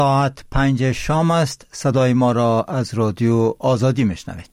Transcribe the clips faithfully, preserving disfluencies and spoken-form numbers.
ساعت پنج شام است. صدای ما را از رادیو آزادی میشنوید.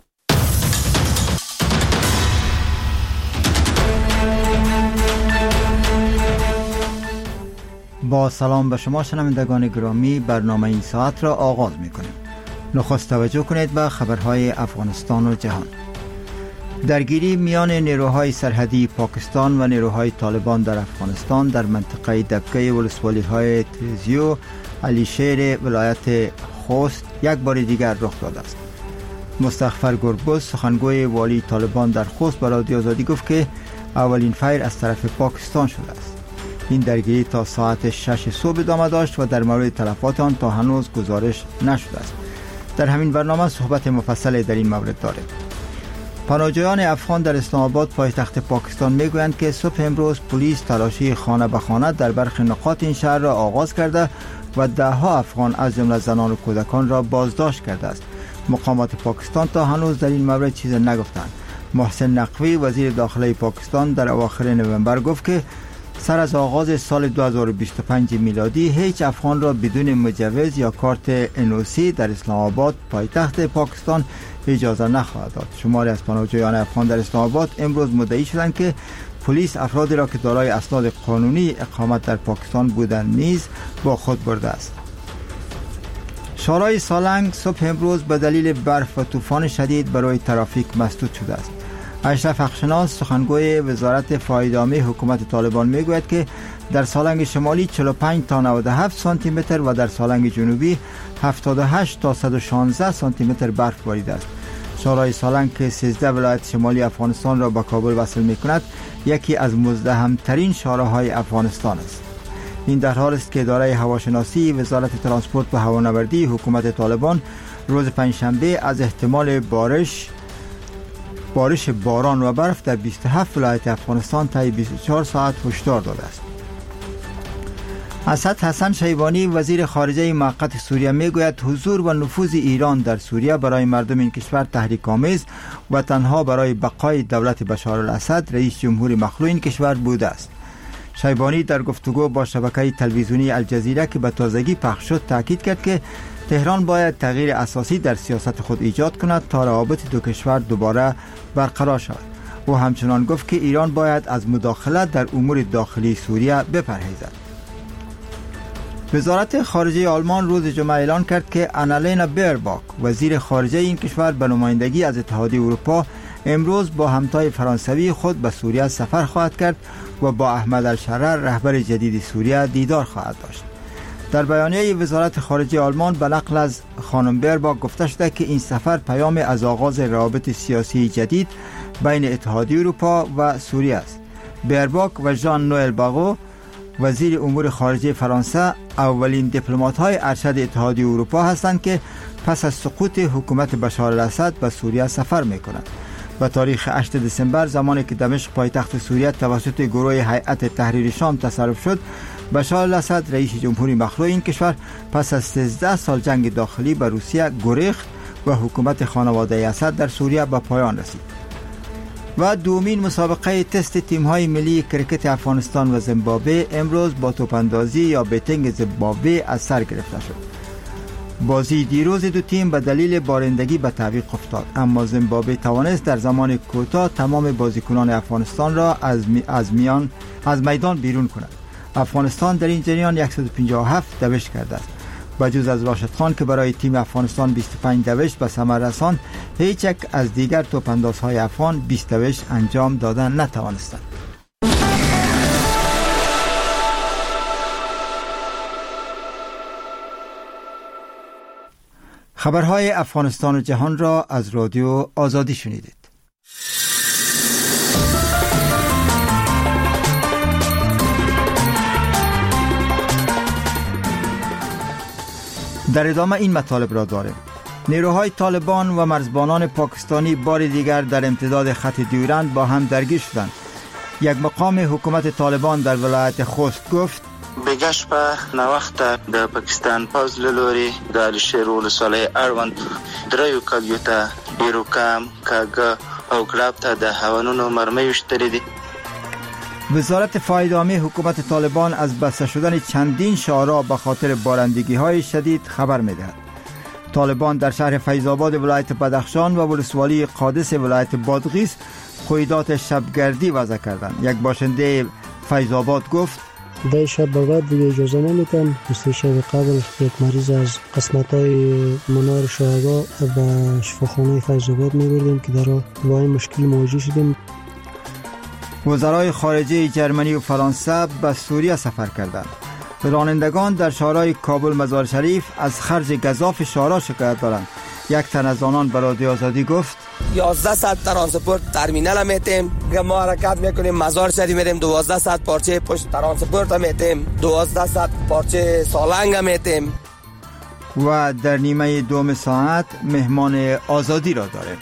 با سلام به شما شنوندگان گرامی، برنامه این ساعت را آغاز میکنیم. نخست توجه کنید به خبرهای افغانستان و جهان. درگیری میان نیروهای سرحدی پاکستان و نیروهای طالبان در افغانستان در منطقه دبکه ولسوالی های تریزیو علیشیر ولایت خوست یک بار دیگر رخ داده است. مستغفر گربز سخنگوی والی طالبان در خوست به رادیو آزادی گفت که اولین فیر از طرف پاکستان شده است. این درگیری تا ساعت شش صبح ادامه داشت و در مورد تلفات آن تا هنوز گزارش نشده است. در همین برنامه صحبت مفصل در این مورد داریم. پناهجویان افغان در اسلام آباد پایتخت پاکستان میگویند که صبح امروز پلیس تلاشی خانه به خانه در برخی نقاط این شهر را آغاز کرده و ده ها افغان از جمله زنان و کودکان را بازداشت کرده است. مقامات پاکستان تا هنوز در این مورد چیز نگفتند. محسن نقوی وزیر داخلی پاکستان در اواخر نوامبر گفت که سر از آغاز سال دو هزار و بیست و پنج میلادی هیچ افغان را بدون مجوز یا کارت ان او سی در اسلام آباد پایتخت پاکستان اجازه نخواهد داد. شماری از پناهجویان افغان در اسلام آباد امروز مدعی شدند که پلیس افرادی را که دارای اسناد قانونی اقامت در پاکستان بودند نیز با خود برده است. شارع سالنگ صبح امروز به دلیل برف و طوفان شدید برای ترافیک مسدود شده است. اشرف حقشناس سخنگوی وزارت فایدامی حکومت طالبان میگوید که در سالنگ شمالی چهل و پنج تا نود و هفت سانتی متر و در سالنگ جنوبی هفتاد و هشت تا صد و شانزده سانتی متر برف باریده است. شارع سالنگ که سیزده ولایت شمالی افغانستان را به کابل وصل میکند یکی از مزدحم‌ترین شارع‌های افغانستان است. این در حال است که اداره هواشناسی وزارت ترانسپورت و هوانوردی حکومت طالبان روز پنجشنبه از احتمال بارش بارش باران و برف در بیست و هفت ولایت افغانستان طی بیست و چهار ساعت هشدار داده است. اسد حسن شیبانی وزیر خارجه موقت سوریه میگوید حضور و نفوذ ایران در سوریه برای مردم این کشور تحریک آمیز و تنها برای بقای دولت بشار الاسد رئیس جمهور مخلوع این کشور بوده است. شیبانی در گفتگو با شبکه تلویزیونی الجزیره که به تازگی پخش شد تاکید کرد که تهران باید تغییر اساسی در سیاست خود ایجاد کند تا روابط دو کشور دوباره برقرار شود. او همچنان گفت که ایران باید از مداخله در امور داخلی سوریه بپرهیزد. وزارت خارجه آلمان روز جمعه اعلان کرد که آنالینا بیرباک وزیر خارجه این کشور به نمایندگی از اتحادیه اروپا امروز با همتای فرانسوی خود به سوریه سفر خواهد کرد و با احمد الشرر رهبر جدید سوریه دیدار خواهد داشت. در بیانیه وزارت خارجه آلمان به نقل از خانم بیرباک گفته شده که این سفر پیام از آغاز روابط سیاسی جدید بین اتحادیه اروپا و سوریه است. بیرباک و ژان نوئل باغو وزیر امور خارجه فرانسه اولین دیپلمات‌های ارشد اتحادیه اروپا هستند که پس از سقوط حکومت بشار الاسد به سوریه سفر می‌کنند. به تاریخ هشتم دسامبر زمانی که دمشق پایتخت سوریه توسط گروه هیئت تحریر شام تصرف شد، بشار الاسد رئیس جمهوری مخلوع این کشور پس از سیزده سال جنگ داخلی به روسیه گریخت و حکومت خانواده اسد در سوریه به پایان رسید. و دومین مسابقه تست تیم‌های ملی کرکت افغانستان و زیمبابوه امروز با توپاندازی یا بیتینگ زیمبابوه از سر گرفته شد. بازی دیروز دو تیم به دلیل بارندگی به تعویق افتاد، اما زیمبابوه توانست در زمان کوتاه تمام بازیکنان افغانستان را از می از میان از میدان بیرون کند. افغانستان در این جریان صد و پنجاه و هفت دوش کرده است. بجز از راشد خان که برای تیم افغانستان بیست و پنج دوش به ثمر رساند، هیچ یک از دیگر توپاندازهای افغان بیست دوش انجام دادن نتوانستند. خبرهای افغانستان و جهان را از رادیو آزادی شنیدید. در ادامه این مطالب را داریم. نیروهای طالبان و مرزبانان پاکستانی بار دیگر در امتداد خط دیورند با هم درگیر شدند. یک مقام حکومت طالبان در ولایت خوست گفت بگشت په نوخته د پاکستان پوز له لوري د علیشیر ولسوالۍ اړوند دریو کلیو ته بیروکام، کاږه او ګلاب ته د هاونونو مرمۍ وشتلې دي. وزارت فایدامی حکومت طالبان از بسته شدن چندین شارع به خاطر بارندگی های شدید خبر می‌دهد. طالبان در شهر فیض‌آباد ولایت بدخشان و ولسوالی قادس ولایت بادغیس قیودات شبگردی وضع کردند. یک باشنده فیض‌آباد گفت در شب بعد دیگه اجازه نمیتن. مثل شب قبل یک مریض از قسمت‌های منار شهدا به شفاخانه فیض‌آباد می‌بردیم که در با این مشکل مواجه شدیم. وزرای خارجه جرمنی و فرانسه به سوریه سفر کردند. رانندگان در شهرهای کابل مزار شریف از خرج گزاف شهرها شکایت دارند. یک تن از آنان به رادیو آزادی گفت یازده ساعت ترانسپورت ترمینال میتیم که ما حرکت میکنیم مزار شریف میریم دوازده ساعت پارچه پشت ترانسپورت میتیم دوازده ساعت پارچه سالنگ میتیم. و در نیمه دوم ساعت مهمان آزادی را داریم.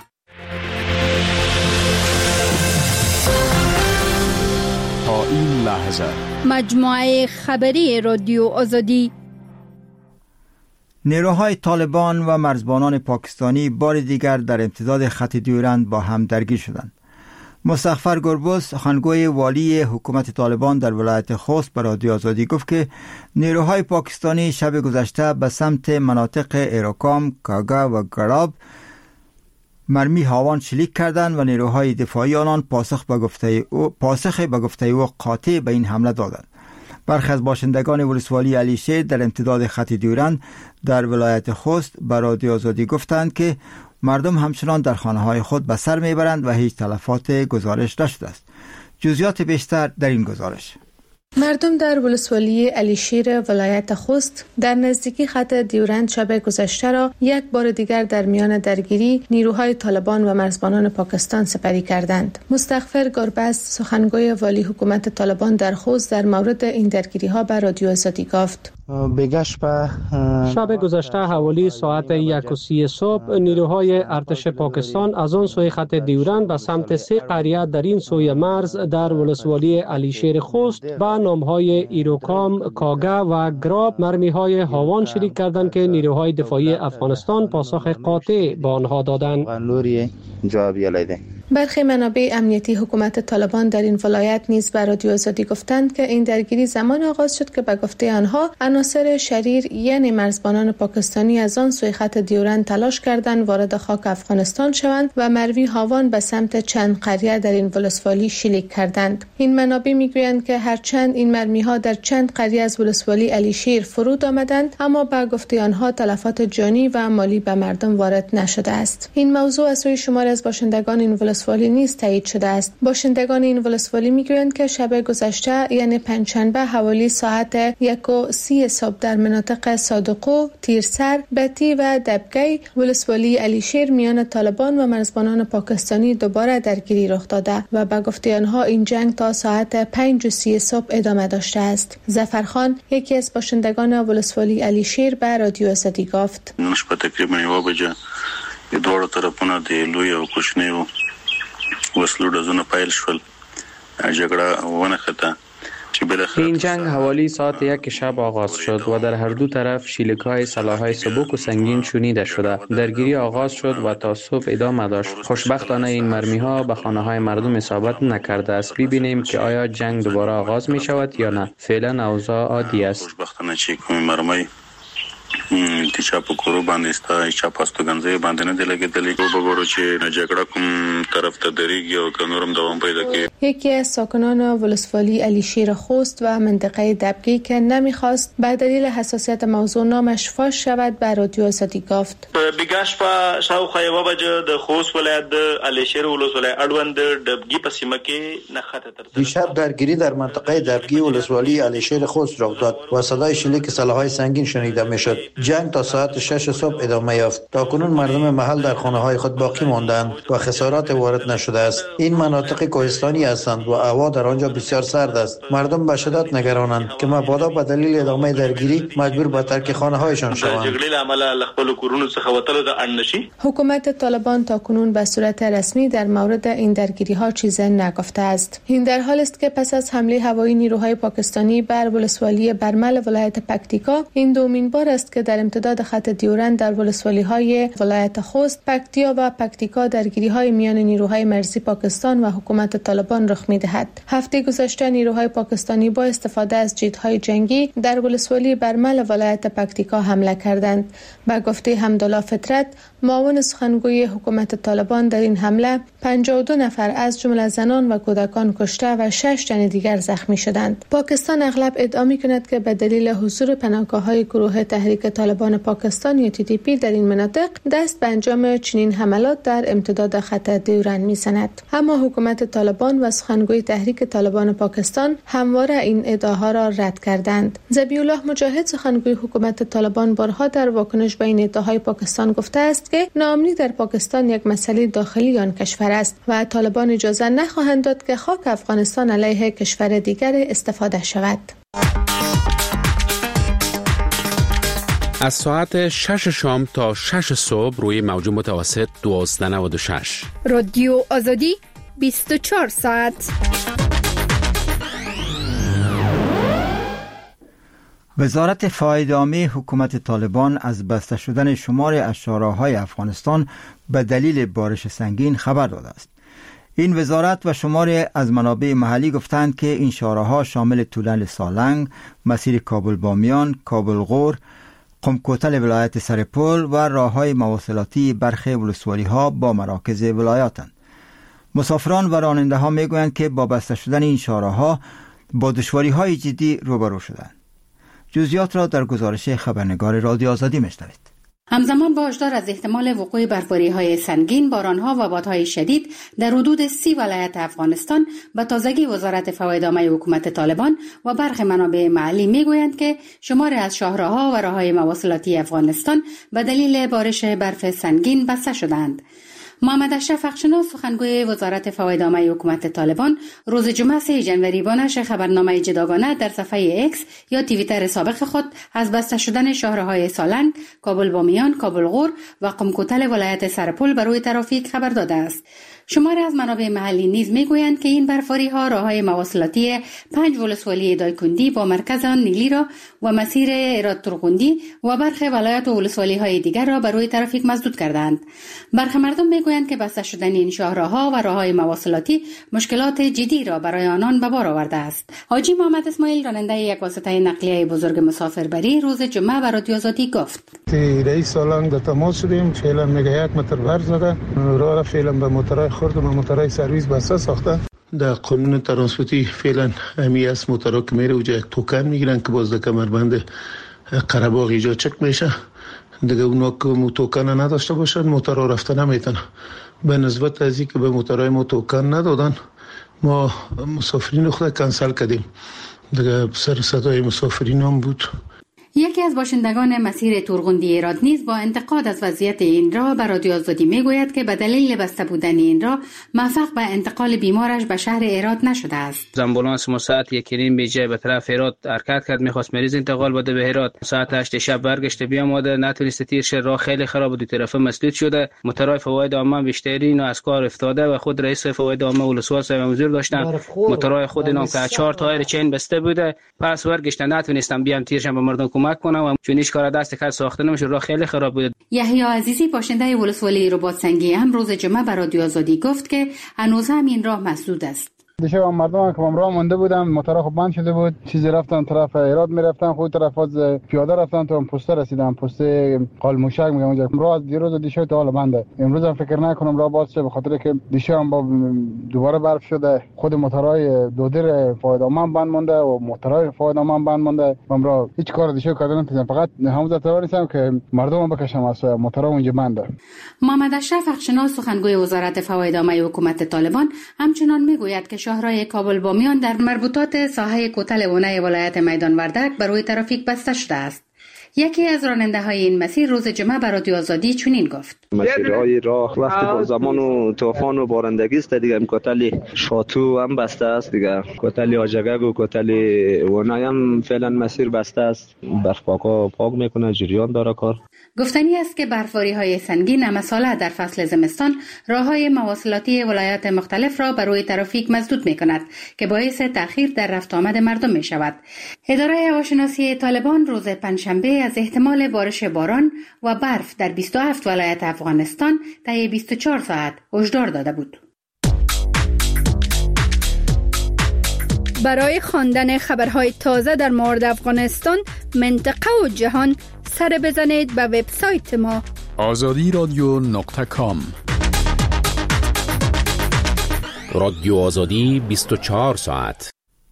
تا این لحظه مجموعه خبری رادیو آزادی. نیروهای طالبان و مرزبانان پاکستانی بار دیگر در امتداد خط دیورند با هم درگیر شدند. مستغفر گربز سخنگوی والی حکومت طالبان در ولایت خوست به رادیو آزادی گفت که نیروهای پاکستانی شب گذشته به سمت مناطق ایروکام، کاگا و گراب مرمی هاوان شلیک کردند و نیروهای دفاعی آنان پاسخ به گفته او پاسخ به گفته او قاطع به این حمله دادند. برخی از باشندگان ولسوالی علیشیر در امتداد خط دیورند در ولایت خوست به رادیو آزادی گفتند که مردم همچنان در خانه‌های خود به سر میبرند و هیچ تلفات گزارش نشده است. جزئیات بیشتر در این گزارش. مردم در ولسوالی علیشیر ولایت خوست در نزدیکی خط دیورند شب گذشته را یک بار دیگر در میان درگیری نیروهای طالبان و مرزبانان پاکستان سپری کردند. مستغفر گربز سخنگوی والی حکومت طالبان در خوست در مورد این درگیری ها به رادیو آزادی گفت شب گذشته حوالی ساعت یک و سی صبح نیروهای ارتش پاکستان از آن سوی خط دیورند به سمت سه قریه در این سوی مرز در ولسوالی علیشیر خوست با نامهای ایروکام، کاگا و گراب مرمی های هاوان شلیک کردند که نیروهای دفاعی افغانستان پاسخ قاطع به آنها دادند. برخی منابع امنیتی حکومت طالبان در این ولایت نیز به رادیو آزادی گفتند که این درگیری زمان آغاز شد که به گفته آنها عناصر شریر یعنی مرزبانان پاکستانی از آن سوی خط دیورند تلاش کردند وارد خاک افغانستان شوند و مروی هاوان به سمت چند قریه در این ولسوالی شلیک کردند. این منابع میگویند که هرچند این مرمی ها در چند قریه از ولسوالی علیشیر فرود آمدند اما به گفته آنها تلفات جانی و مالی به مردم وارد نشده است. این موضوع از سوی شمار از باشندگان این ولسوالی نیز تایید شده است. باشندگان این ولسوالی میگویند که شب گذشته یعنی پنجشنبه حوالی ساعت یک و سی صبح در مناطق صادقو، تیرسر، بتی و دبگی ولسوالی علیشیر میان طالبان و مرزبانان پاکستانی دوباره درگیری رخ داده و به گفته آنها این جنگ تا ساعت پنج و سی صبح ادامه داشته است. ظفرخان یکی از باشندگان ولسوالی علیشیر به رادیو آزادی گفت نشبه تقریبا یو بجه دوړو طرفونو د لوی او کوچنیو وسلو ډزونه پیل شول. جګړه ونښته. این جنگ حوالی ساعت یک شب آغاز شد و در هر دو طرف شلیک‌های سلاح‌های سبک و سنگین شنیده شده. درگیری آغاز شد و تا صبح ادامه داشت. خوشبختانه این مرمی‌ها به خانه‌های مردم اصابت نکرده است. ببینیم که آیا جنگ دوباره آغاز می شود یا نه. فعلا اوضاع عادی است. خوشبختانه چې کومې مرمۍ چې چا په کورو باندې ستا چا په استوګنځي باندې نه دی لګېدلې. وګورو چې جګړه کوم طرف ته درېږي او که نورم دوام پیدا کوي. یکی از ساکنان ولسوالی علیشیر خوست و منطقه دبگی که نمیخواست به دلیل حساسیت موضوع نامش فاش شود به رادیو آزادی گفت بیګاش په شاوخوا یوه بجه د خوست ولایت د علیشیر ولسوالۍ اړوند دبگی په سیمه کې نښته ترسره. دیشب درگیری در منطقه دبگی ولسوالی علیشیر خوست رخ داد و صدای شلیک سلاح‌های سنگین شنیده میشد. جنگ تا ساعت شش صبح ادامه یافت. تاکنون مردم محل در خانه‌های خود باقی ماندند و خسارات وارد نشده است. این مناطق کوهستانی هستند و هوا در آنجا بسیار سرد است. مردم به شدت نگرانند که مبادا به دلیل ادامه درگیری مجبور به ترک خانه‌هایشان شوند. حکومت طالبان تاکنون به صورت رسمی در مورد این درگیری‌ها چیزی نگفته است. این در حال است که پس از حمله هوایی نیروهای پاکستانی بر ولسوالی برمل ولایت پکتیکا این دومین بار است که در امتداد خط دیورند در ولسوالی‌های ولایت خوست، پکتیا و پکتیکا درگیری‌های میان نیروهای مرزی پاکستان و حکومت طالبان رخ می‌دهد. هفته گذشته نیروهای پاکستانی با استفاده از جیت‌های جنگی در ولسوالی برمل ولایت پکتیکا حمله کردند. با گفته حمدالله فطرت، معاون سخنگوی حکومت طالبان، در این حمله پنجاه و دو نفر از جمله زنان و کودکان کشته و شش تن دیگر زخمی شدند. پاکستان اغلب ادعا می‌کند که به دلیل حضور پناهگاه‌های گروه تحریک طالبان پاکستان یا تی تی پی در این مناطق دست به انجام چنین حملات در امتداد خط دیورند می‌زند. اما حکومت طالبان و سخنگوی تحریک طالبان پاکستان همواره این ادعاها را رد کردند. ذبیح الله مجاهد، سخنگوی حکومت طالبان، بارها در واکنش به این ادعاهای پاکستان گفته است که ناامنی در پاکستان یک مسئله داخلی آن کشور است و طالبان اجازه نخواهند داد که خاک افغانستان علیه کشور دیگر استفاده شود. از ساعت شش شام تا شش صبح روی موج متوسط دوازده نود و شش. رادیو آزادی بیست و چهار ساعت. وزارت فاید عامه حکومت طالبان از بسته شدن شمار از شاهراه‌های افغانستان به دلیل بارش سنگین خبر داده است. این وزارت و شماری از منابع محلی گفتند که این شاهراه‌ها شامل تونل سالنگ، مسیر کابل بامیان، کابل غور، قم-کوتل ولایت سرپل و راه‌های مواصلاتی برخی ولسوالی‌ها با مراکز ولایاتند. مسافران و راننده‌ها می‌گویند که با بسته شدن این شاهراه‌ها با دشواری‌های جدی روبرو شدند. جزئیات را در گزارش خبرنگار رادیو آزادی می‌شنوید. همزمان با هشدار از احتمال وقوع برف‌باری‌های سنگین، باران‌ها و بادهای شدید در حدود سی ولایت افغانستان، به تازگی وزارت فواید عامه حکومت طالبان و برخی منابع محلی می‌گویند که شماری از شاهراه‌ها و راه‌های مواصلاتی افغانستان به دلیل بارش برف سنگین بسته شدند. محمد اشرف اخشناس، سخنگوی وزارت فواید عامه حکومت طالبان، روز جمعه سوم ژانویه با نشر خبرنامه جداگانه در صفحه اکس یا توییتر سابق خود از بسته شدن شاهراه‌های سالنگ، کابل بامیان، کابل غور و قم-کوتل ولایت سرپل بر روی ترافیک خبر داده است. شماری از منابع محلی نیز میگویند که این برف‌باری‌ها راه‌های مواصلاتی پنج ولسوالی دایکندی با مرکز آن نیلی را و مسیر ایراد ترغندی و برخی ولایات و ولسوالی‌های دیگر را بر روی ترافیک مسدود کردند. برخی مردم میگویند که بسته شدن این شاهراه‌ها و راه‌های مواصلاتی مشکلات جدی را برای آنان به بار آورده است. حاجی محمد اسماعیل، راننده یک واسطه نقلیه بزرگ مسافربری، روز جمعه به رادیو آزادی گفت: رئیس سالنگ در تماس شدیم، فعلا میگه یک متر برف زده، راه را فعلا به موترهای خرد و موترهای سرویس بسته ساخته. در قانون ترانسپورتی فعلا همی است موترها که میره اوجا یک توکن میگیرن که باز در کمربند قره‌باغ ایجا چک میشه. دیگه اونا که توکن نداشته باشن موترها رفته نمیتونه. به نسبت از اینکه به موترهای ما توکن ندادن، ما مسافرین خود کنسل کردیم. دیگه سر صدای مسافرین هم بود. یکی از باشندگان مسیر تورغندی ایراد نیز با انتقاد از وضعیت این راه به رادیو آزادی میگوید که به دلیل بسته بودن این راه موفق به انتقال بیمارش به شهر ایراد نشده است. آمبولانس ما ساعت یک نیم به جای به طرف ایراد حرکت کرد، میخواست مریض انتقال بده به ایراد. ساعت هشت شب برگشت بیاماده، نتونست تیر شه، راه خیلی خراب بود، طرف مسدود شده. موتورهای فواید عامه بیشتری اینا از کار افتاده و خود رئیس فواید عامه ولسوال صاحب مزور داشتن. موتورهای خود اینا که چهار تایر چین بسته بوده، پس برگشتن نتونستم بیام تیرشم به مردم کمک کنم و چون هیچ کار دست کار ساخته نمیشه، راه خیلی خراب بود. یحیی عزیزی، باشنده ولسوالی رباط سنگی، هم روز جمعه به رادیو آزادی گفت که هنوز هم این راه مسدود است. دیشب هم مردم که راه مونده بودن، موتورها خوب بند شده بود، چیزی رفتن طرف ایراد میرفتن، خود طرف از پیاده رفتن تا پسته رسیدن، پسته قالموشک میگم اونجا. راه از دیروز و دیشب تا حالا بنده. امروز هم فکر نکنم راه باز شه، به خاطر که دیشب هم با دوباره برف شده. خود موتورهای دودر فاید عامه بند مونده و موتورهای فاید عامه بند مونده. من را هیچ کار دیشب کردن نمی‌تونم، فقط همون ذات نیستم که مردم بکشم از موتورها اونجا بنده. محمد اشرف اخشناس، سخنگوی وزارت فواید عامه حکومت طالبان، همچنان میگوید که شاهراه کابل بامیان در مربوطات ساحه کوتل ونه ولایت میدان وردک بر روی ترافیک بسته شده است. یکی از راننده های این مسیر روز جمعه بر رادیو آزادی چنین گفت: مسیرهای راه وقتی با زمان و طوفان و بارندگی است دیگه، کوتل شاتو هم بسته است دیگه، کوتل آجگگ و کوتل ونای هم فعلا مسیر بسته است. برف پاکا پاک میکنه، جریان داره کار. گفتنی است که برفباری‌های سنگین مثلا در فصل زمستان راه‌های مواصلاتی ولایات مختلف را بر روی ترافیک مسدود می‌کند که باعث تأخیر در رفت آمد مردم می‌شود. اداره هواشناسی طالبان روز پنجشنبه از احتمال بارش باران و برف در بیست و هفت ولایت افغانستان طی بیست و چهار ساعت هشدار داده بود. برای خواندن خبرهای تازه در مورد افغانستان، منطقه و جهان، سر بزنید به وبسایت ما آزادی رادیو نقطه کام. رادیو آزادی بیست و چهار ساعت.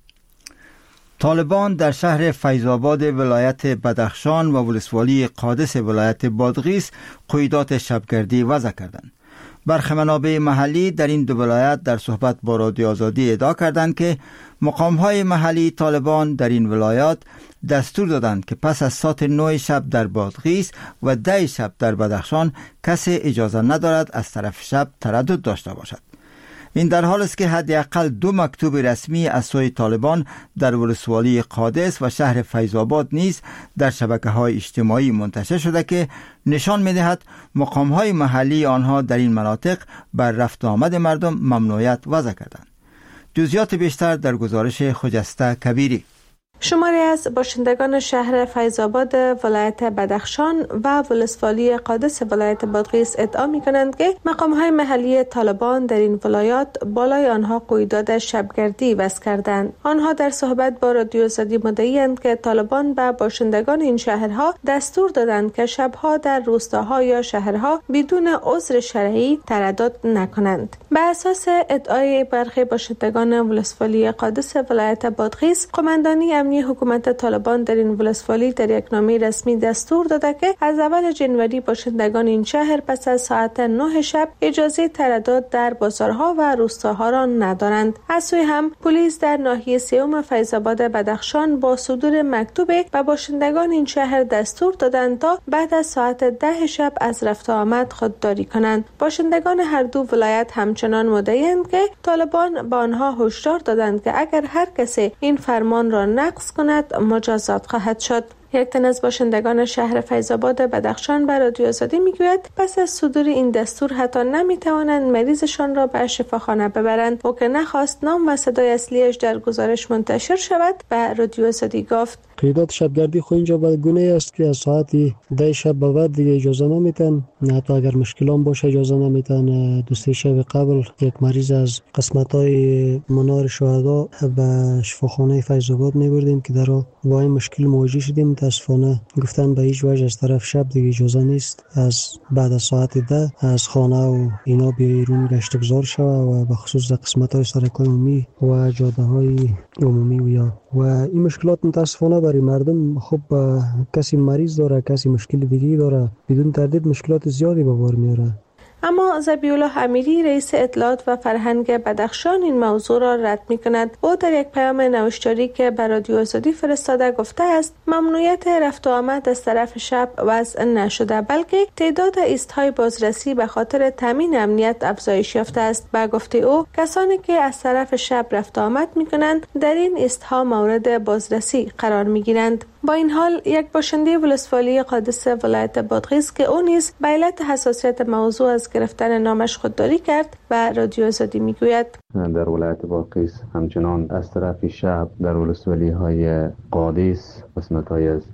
طالبان در شهر فیض‌آباد ولایت بدخشان و ولسوالی قادس ولایت بادغیس قیودات شبگردی وضع کردند. برخی منابع محلی در این دو ولایت در صحبت با رادیو آزادی ادعا کردند که مقام‌های محلی طالبان در این ولایات دستور دادند که پس از ساعت نه شب در بادغیس و ده شب در بدخشان کسی اجازه ندارد از طرف شب تردد داشته باشد. این در حال است که حداقل دو مکتوب رسمی از سوی طالبان در ولسوالی قادس و شهر فیض‌آباد نیز در شبکه‌های اجتماعی منتشر شده که نشان می‌دهد مقام‌های محلی آنها در این مناطق بر رفت و آمد مردم ممنوعیت وضع کردند. جزئیات بیشتر در گزارش خجسته کبیری. شماری از باشندگان شهر فیض‌آباد ولایت بدخشان و ولسوالی قادس ولایت بادغیس ادعا می‌کنند که مقام‌های محلی طالبان در این ولایات بالای آنها قیودات شبگردی وضع کردند. آنها در صحبت با رادیو آزادی مدعی‌اند که طالبان به باشندگان این شهرها دستور دادند که شبها در روستاها یا شهرها بدون عذر شرعی تردد نکنند. به اساس ادعای برخی باشندگان ولسوالی قادس ولایت بادغیس، قماندانی امنی حکومت طالبان در این ولسوالی در یک نامه رسمی دستور داده که از اول ژانویه باشندگان این شهر پس از ساعت نه شب اجازه تردد در بازارها و روستاها را ندارند. از سوی هم پلیس در ناحیه سیوم فیض‌آباد بدخشان با صدور مکتوب به باشندگان این شهر دستور دادند تا بعد از ساعت ده شب از رفت و آمد خودداری کنند. باشندگان هر دو ولایت همچنان مدعی‌اند که طالبان به آنها هشدار دادند که اگر هر کسی این فرمان را نقض کند مجازات خواهد شد. یک تن از باشندگان شهر فیض‌آباد بدخشان به رادیو آزادی میگوید پس از صدور این دستور حتی نمیتوانند مریضشان را به شفاخانه ببرند. او که نخواست نام و صدای اصلیش در گزارش منتشر شود به رادیو آزادی گفت قیودات شبگردی خو اینجا به گونه است که از ساعت ده شب به بعد دیگه اجازه نمیتن، حتی اگر مشکلان باشه اجازه نمیتن. دوستی شب قبل یک مریض از قسمت‌های منار شهدا به شفاخانه فیض‌آباد میبردیم که در با این مشکل مواجه شدیم. متاسفانه گفتن به هیچ وجه از طرف شب دیگه اجازه نیست از بعد از ساعت ده از خانه و اینا بیرون گشت گذار شوه و به خصوص قسمت‌های سرک‌های عمومی و جاده‌های عمومی و یا و این مشکلات متاسفانه برای مردم خب کسی مریض داره، کسی مشکل دیگه داره، بدون تردید مشکلات زیادی به بار میاره. اما ذبیح‌الله امیری رئیس اطلاعات و فرهنگ بدخشان این موضوع را رد می‌کند. او در یک پیام نوشتاری که به رادیو آزادی فرستاده گفته است ممنوعیت رفت و آمد از طرف شب وضع نشده، بلکه تعداد ایست‌های بازرسی به خاطر تامین امنیت افزایش یافته است. به گفته او کسانی که از طرف شب رفت و آمد می‌کنند در این ایست‌ها مورد بازرسی قرار می‌گیرند. با این حال یک باشنده ولسوالی قادس ولایت بادغیس که او نیز به علت حساسیت موضوع از گرفتن نامش خودداری کرد و رادیو آزادی میگوید در ولایت بادغیس همچنان از طرف شب در ولسوالی های قادس، قسمت های از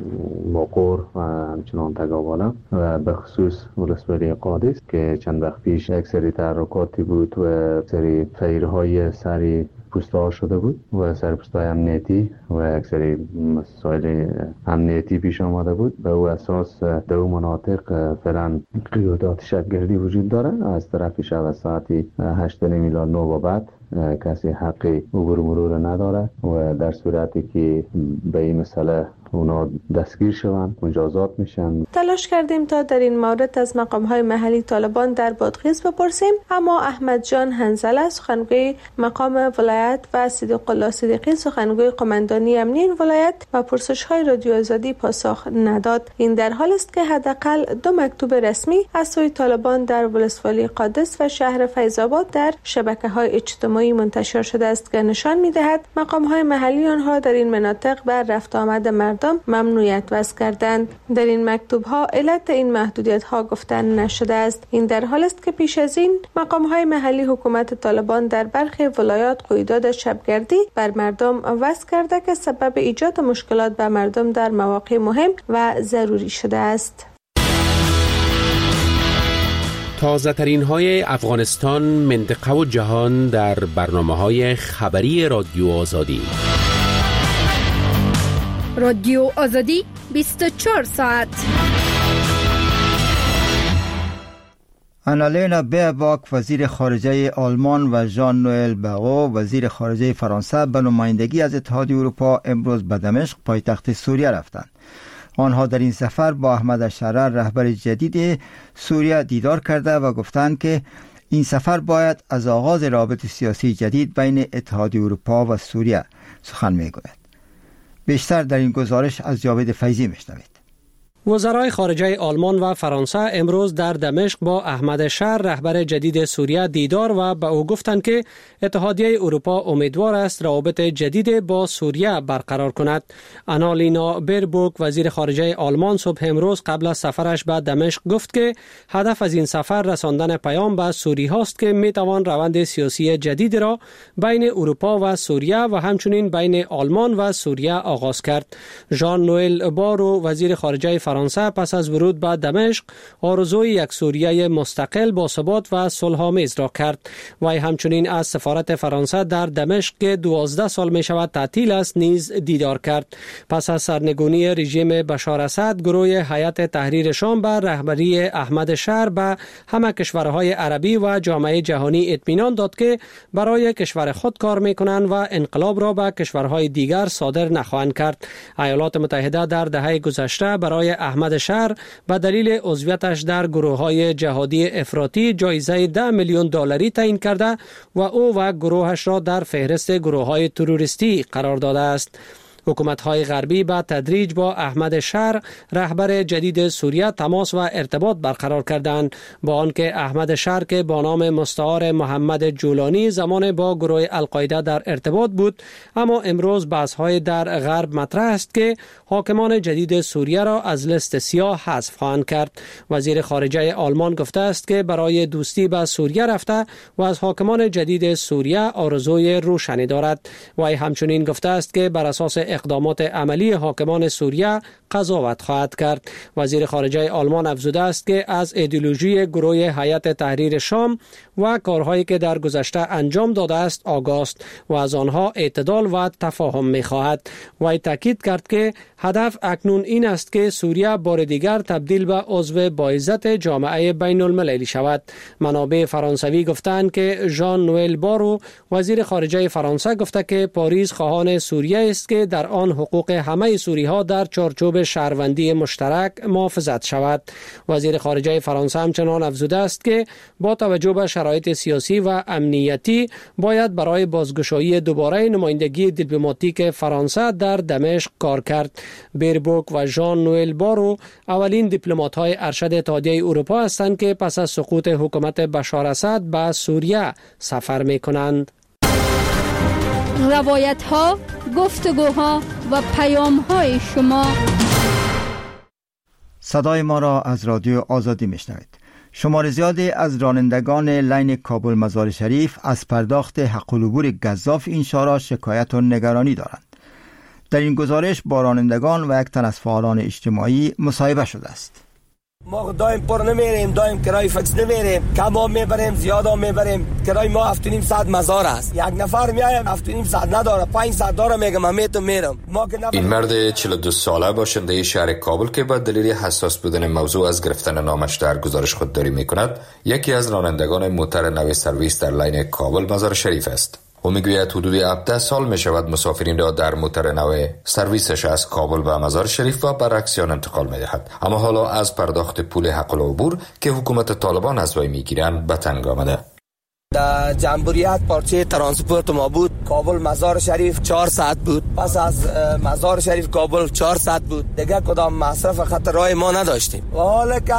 مقر و همچنان تگاوالا و به خصوص ولسوالی قادس که چند وقت پیش یک سری تحرکاتی بود و سری فیرهای سری پوست‌ها شده بود و سرپوست‌های امنیتی و یک سری مسائل امنیتی پیش آمده بود. به او اساس در اون مناطق فعلا قیودات شبگردی وجود داره. از طرف شب از ساعت هشت میلاد نه و بعد کسی حقی عبور مرور نداره و در صورتی که به این مسئله اونا دستگیر شوند مجازات میشن. تلاش کردیم تا در این مورد از مقام‌های محلی طالبان در بادغیس بپرسیم، اما احمد جان حنظله سخنگوی مقام ولایت و صدیق الله صدیقی سخنگوی قماندانی امنی این ولایت و پرسش‌های رادیو آزادی پاسخ نداد. این در حال است که حداقل دو مکتوب رسمی از سوی طالبان در ولسوالی قادس و شهر فیض‌آباد در شبکه‌های اجتماعی اجتماعی منتشر شده است که نشان می‌دهد مقام‌های محلی آنها در این مناطق بر رفت آمد مردم ممنوعیت وضع کردند. در این مکتوب‌ها علت این محدودیت‌ها گفته نشده است. این در حال است که پیش از این مقام‌های محلی حکومت طالبان در برخی ولایات قیودات شبگردی بر مردم وضع کرده که سبب ایجاد مشکلات به مردم در مواقع مهم و ضروری شده است. تازه ترین های افغانستان، منطقه و جهان در برنامه های خبری رادیو آزادی. رادیو آزادی بیست و چهار ساعت. آنالینا بیرباک وزیر خارجه آلمان و ژان نوئل باغو وزیر خارجه فرانسه به نمایندگی از اتحادیه اروپا امروز به دمشق پایتخت سوریه رفتند. آنها در این سفر با احمد الشرع رهبر جدید سوریه دیدار کرده و گفتند که این سفر باید از آغاز روابط سیاسی جدید بین اتحادیه اروپا و سوریه سخن میگوید. بیشتر در این گزارش از جاوید فیضی میشنوید. وزرای خارجه آلمان و فرانسه امروز در دمشق با احمد شر رهبر جدید سوریه دیدار و به او گفتند که اتحادیه اروپا امیدوار است روابط جدید با سوریه برقرار کند. آنالینا بیرباک وزیر خارجه آلمان صبح امروز قبل از سفرش به دمشق گفت که هدف از این سفر رساندن پیام به سوری هاست که می توان روند سیاسی جدید را بین اروپا و سوریه و همچنین بین آلمان و سوریه آغاز کرد. ژان نوئل بارو وزیر خارجه فرانسه پس از ورود به دمشق آرزوی یک سوریه مستقل با ثبات و صلح‌آمیز را کرد. وی همچنین از سفارت فرانسه در دمشق که دوازده سال می شود تعطیل است نیز دیدار کرد. پس از سرنگونی رژیم بشار اسد، گروه هیئت تحریر شام به رهبری احمد شر به همه کشورهای عربی و جامعه جهانی اطمینان داد که برای کشور خود کار می‌کنند و انقلاب را به کشورهای دیگر صادر نخواهند کرد. ایالات متحده در دهه گذشته برای احمد شر به دلیل عضویتش در گروه‌های جهادی افراطی جایزه ده میلیون دلاری تعیین کرده و او و گروهش را در فهرست گروه‌های تروریستی قرار داده است. حکومت‌های غربی به تدریج با احمد شر رهبر جدید سوریه تماس و ارتباط برقرار کردند، با آنکه احمد شر که با نام مستعار محمد جولانی زمان با گروه القاعده در ارتباط بود، اما امروز بحث‌های در غرب مطرح است که حاکمان جدید سوریه را از لیست سیاه حذف خواهند کرد. وزیر خارجه آلمان گفته است که برای دوستی به سوریه رفته و از حاکمان جدید سوریه آرزوی روشنی دارد. وی همچنین گفته است که بر اساس اقدامات عملی حاکمان سوریه قضاوت خواهد کرد. وزیر خارجه آلمان افزوده است که از ایدئولوژی گروه هیئت تحریر شام و کارهایی که در گذشته انجام داده است آگاه است و از آنها اعتدال و تفاهم می‌خواهد. وی تاکید کرد که هدف اکنون این است که سوریه بار دیگر تبدیل به عضو باعزت جامعه بین المللی شود. منابع فرانسوی گفتند که ژان نوئل بارو وزیر خارجه فرانسه گفته که پاریس خواهان سوریه است که در آن حقوق همه سوری‌ها در چارچوب شهروندی مشترک محافظت شود. وزیر خارجه فرانسه همچنان افزوده است که با توجه به شرایط سیاسی و امنیتی باید برای بازگشایی دوباره نمایندگی دیپلماتیک فرانسه در دمشق کار کرد. بیرباک و ژان نوئل بارو اولین دیپلمات‌های ارشد اتحادیه اروپا هستند که پس از سقوط حکومت بشار اسد به سوریه سفر می‌کنند. روایت ها، گفتگوها و پیام های شما. صدای ما را از رادیو آزادی میشنوید. شمار زیادی از رانندگان لین کابل مزار شریف از پرداخت حق العبور گزاف این شارع شکایت و نگرانی دارند. در این گزارش با رانندگان و یک تن از فعالان اجتماعی مصاحبه شده است. ما دایم پر نمیریم، دایم کرای فکس نمیریم، کم هم میبریم، زیاد هم میبریم. کرای ما هفت و نیم ساعت مزار است. یک نفر میایم هفت و نیم ساعت نداره، پنج ساعت داره، میگم من میتونم میرم. این مرد چهل و دو ساله باشنده شهر کابل که با دلیل حساس بودن موضوع از گرفتن نامش در گزارش خودداری میکند، یکی از رانندگان موتر نو سرویس در لین کابل مزار شریف است. او میگوید حدود هفده سال می شود مسافرین را در موتر نو سرویسش از کابل به مزار شریف و برعکسیان انتقال می دهد، اما حالا از پرداخت پول حق العبور که حکومت طالبان از وی می گیرند به تنگ آمده. در جمهوریت پارچه ترانسپورت ما بود، کابل مزار شریف چهار ساعت بود، پس از مزار شریف کابل چهار ساعت بود، دیگه کدام مصرف خط راه ما نداشتیم. و حالا که از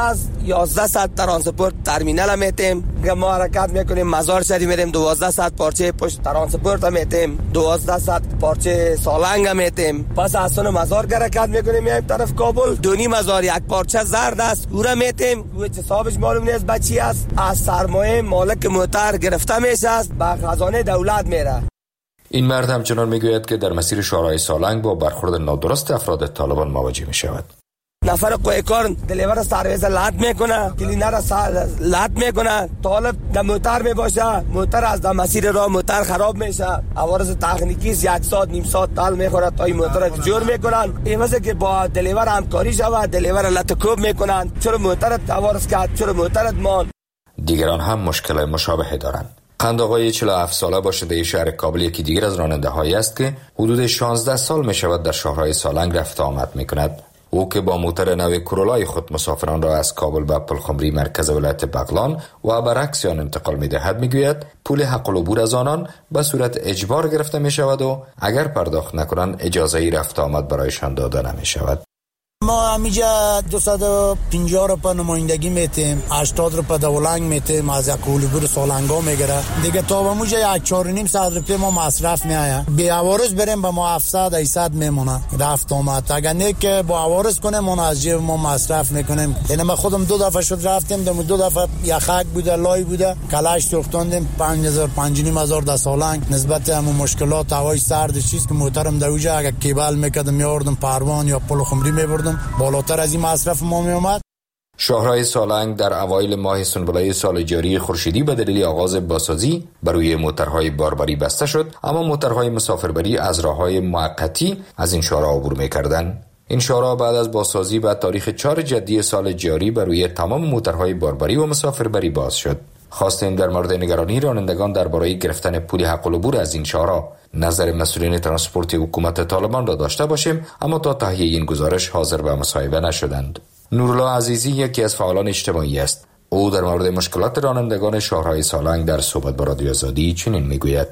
یازده ساعت ترانسپورت ترمینال میتیم که ما حرکت میکنیم. مزار شریف میریم دوازده ساعت پارچه پشت ترانسپورت میتیم، دوازده ساعت پارچه سالنگ میتیم. پس از سون مزار حرکت میکنیم میایم طرف کابل. دونی مزار یک پارچه زرد است او را میتیم، او حسابش معلوم نیست بچی است. از سرمایه مالک موتر گرفته میشه است به خزانه دولت میره. این مرد همچنان میگوید که در مسیر شورای سالنگ با برخورد نادرست افراد طالبان مواجه می شود. نفر قویکار دلیور سرویس لات میکنه، کلینر لات میکنه، طالب در موتر میباشه، موتر از در مسیر راه موتر خراب میشه، عوارض تکنیکی یک ساعت نیم ساعت تال میخوره تا این موتر رو جور میکنن. این واسه که با دلیور همکاری شود، دلیور لطکوب میکنن، چرا موترت عوارض کرد، چرا موترت مان. دیگران هم مشکل مشابهی دارند. قند آقای چهل و هفت ساله باشنده شهر کابل یکی دیگر از راننده هایی است که حدود شانزده سال می شود در شهرهای سالنگ رفت آمد می کند. او که با موتر نو کرولای خود مسافران را از کابل به پلخمری مرکز ولایت بغلان و برعکس آن انتقال می دهد می گوید پول حق العبور از آنان به صورت اجبار گرفته می شود و اگر پرداخت نکنند اجازه ای رفت آمد برایشان داده نمی شود. ما همیجا دویست و پنجاه روپا نمایندگی میتیم، هشتاد روپا دولنگ میتیم، از یک کولبور سالنگا میگیره دیگه. تا به موجه یک چهار و نیم ساعت روپی ما مصرف میآید. بی عوارض بریم به ما هفتصد هشتصد میمونه رفت آمد. اگر نه که با عوارض کنیم ما از جیب ما مصرف میکنیم. یعنی ما خودم دو دفعه شد رفتیم، دم دو دفعه یخک بوده، لای بوده، کلاش سوختوندیم پنج هزار پنج و نیم هزار در سالنگ. نسبت همون مشکلات هوای سرد چیز که محترم دوجه اگر کیبل میکردم میاردم پروان یا پلخمری میبردم بالاتر از این مصرف ما می اومد. شهرهای سالنگ در اوایل ماه سنبله سال جاری خورشیدی به دلیل آغاز بازسازی بر روی موترهای باربری بسته شد، اما موترهای مسافربری از راههای موقتی از این شهرها عبور می‌کردند. این شهرها بعد از بازسازی به تاریخ چهار جدی سال جاری بر روی تمام موترهای باربری و مسافربری باز شد. خواستیم در مورد نگرانی رانندگان درباره گرفتن پول حق العبور از این شهرها نظر مسئولین ترانسپورت حکومت طالبان را داشته باشیم، اما تا تهیه این گزارش حاضر به مصاحبه نشدند. نورالله عزیزی یکی از فعالان اجتماعی است. او در مورد مشکلات رانندگان شهرهای سالنگ در صحبت با رادیو آزادی چنین میگوید: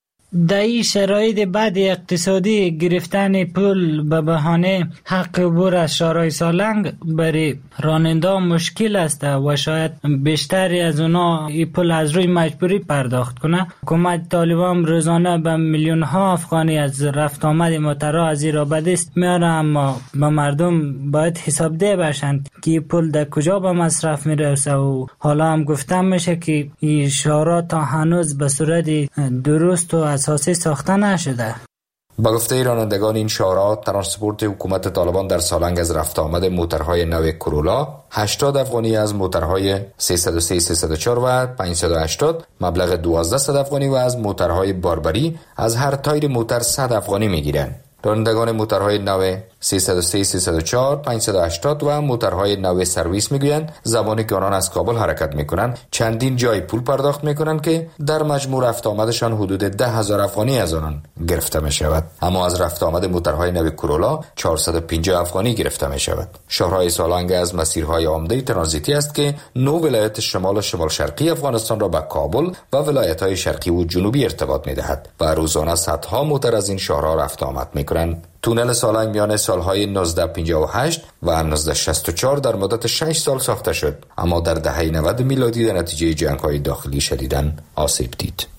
در این شرایط بعد اقتصادی گرفتن پول به بهانه حق عبور از شهرهای سالنگ برای راننده مشکل است و شاید بیشتری از اونا این پول از روی مجبوری پرداخت کنه. حکومت طالبان روزانه به میلیون ها افغانی از رفت آمد موترها از این را به دست میاره، اما به مردم باید حسابده باشند که این پول در کجا به مصرف میرسه و حالا هم گفتم میشه که این شهرها تا هنوز به صورت درست و اساسی ساخته نشده. با گفته رانندگان این شهرها، ترانسپورت حکومت طالبان در سالنگ از رفت آمد موترهای نو کرولا هشتاد افغانی، از موترهای سیصد و سه سیصد و چهار و پانصد و هشتاد مبلغ دوازده افغانی و از موترهای باربری از هر تایر موتر صد افغانی میگیرند. رانندگان موترهای نو سیصد و سه سیصد و چهار پانصد و هشتاد و موترهای نو سرویس میگویند زمانی که آنان از کابل حرکت میکنند چندین جای پول پرداخت میکنند که در مجموع رفت آمدشان حدود ده هزار افغانی از آنان گرفته می شود، اما از رفت آمد موترهای نو کرولا چهارصد و پنجاه افغانی گرفته می شود. شهرهای سالنگ از مسیرهای عمده ترانزیتی است که نو ولایت شمال و شمال شرقی افغانستان را به کابل و ولایت‌های شرقی و جنوبی ارتباط می‌دهد و روزانه صدها موتر از این شهرها رفت آمد می‌کنند. تونل سالنگ میان سالهای نوزده پنجاه و هشت و نوزده شصت و چهار در مدت شش سال ساخته شد، اما در دهه نود میلادی در نتیجه جنگ‌های داخلی شدیداً آسیب دید.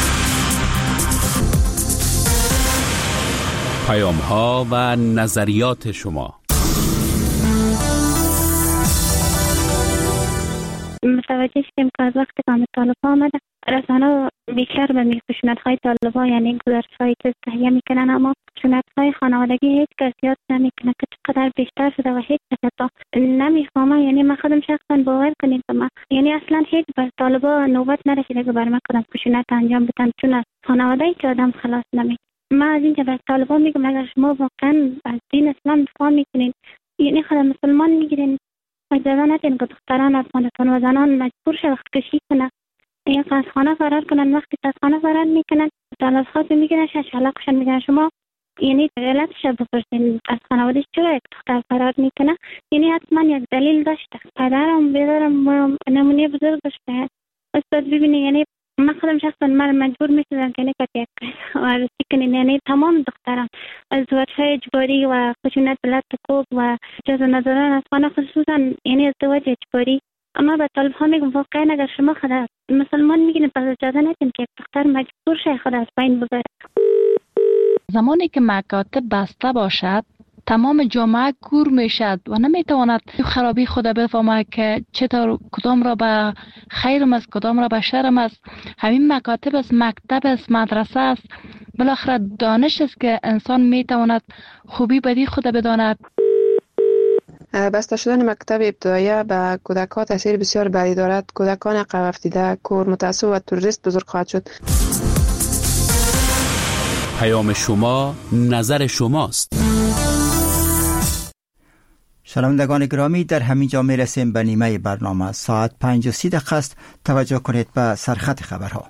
پیام‌ها و نظریات شما. متوجه شدیم که از وقتی که طالبان آمده رسانه بیشتر به خشونت‌های طالبان یعنی گزارش‌های چیز تهیه میکنن، اما خشونت‌های خانوادگی هیچ کس یاد نمیکنه که چقدر بیشتر شده و هیچ کس تا نمیفهمه. یعنی من خودم شخصا باور کنید که من یعنی اصلا هیچ بر طالبان نوبت نرسیده که بر من کدام خشونت انجام بدن، چون از خانواده هیچ آدم خلاص نمیشه. من از اینجا بر طالبان میگم اگر شما واقعا از دین اسلام دفاع میکنین، یعنی خود مسلمان میگیرین، اجازه ندین که دختران افغانستان و زنان مجبور شوند کشی کنند یا از خانه فرار کنن. وقتی از خانه فرار میکنن طالب خاطر میگیرن شلاقشون میگن شما یعنی علتش بپرسین از خانواده‌اش چرا یک دختر فرار میکنه، یعنی حتما یک دلیل داشته. پدرم بیدارم نمونه بزرگش به استاد ببینی، یعنی من خودم شخصا من مجبور میشدم که نکت یک عروسی کنیم، یعنی تمام دختران از ازدواج‌های اجباری و خشونت بلد کوب و اجازه ندادن از خانه، خصوصا یعنی ازدواج اجباری. اما به طالب ها میگم واقعا اگر شما خود مسلمان میگین پس اجازه ندین که دختر مجبور شه خود از بین ببره. زمانی که مکاتب بسته باشد تمام جامعه کور میشد و نمیتواند خرابی خود بفهمد که چطور کدام را به خیرم است کدام را به شرم است. همین مکاتب است، مکتب است، مدرسه است، بالاخره دانش است که انسان میتواند خوبی بدی خود بداند. بسته شدن مکتب ابتدایی به کودکان تاثیر بسیار بدی دارد. کودکان عقب افتاده، کور، متعصب و تروریست بزرگ خواهد شد. پیام شما نظر شماست. شنوندگان گرامی، در همین جا می رسیم به نیمه برنامه. ساعت پنج و سی دقیقه است. توجه کنید به سرخط خبرها.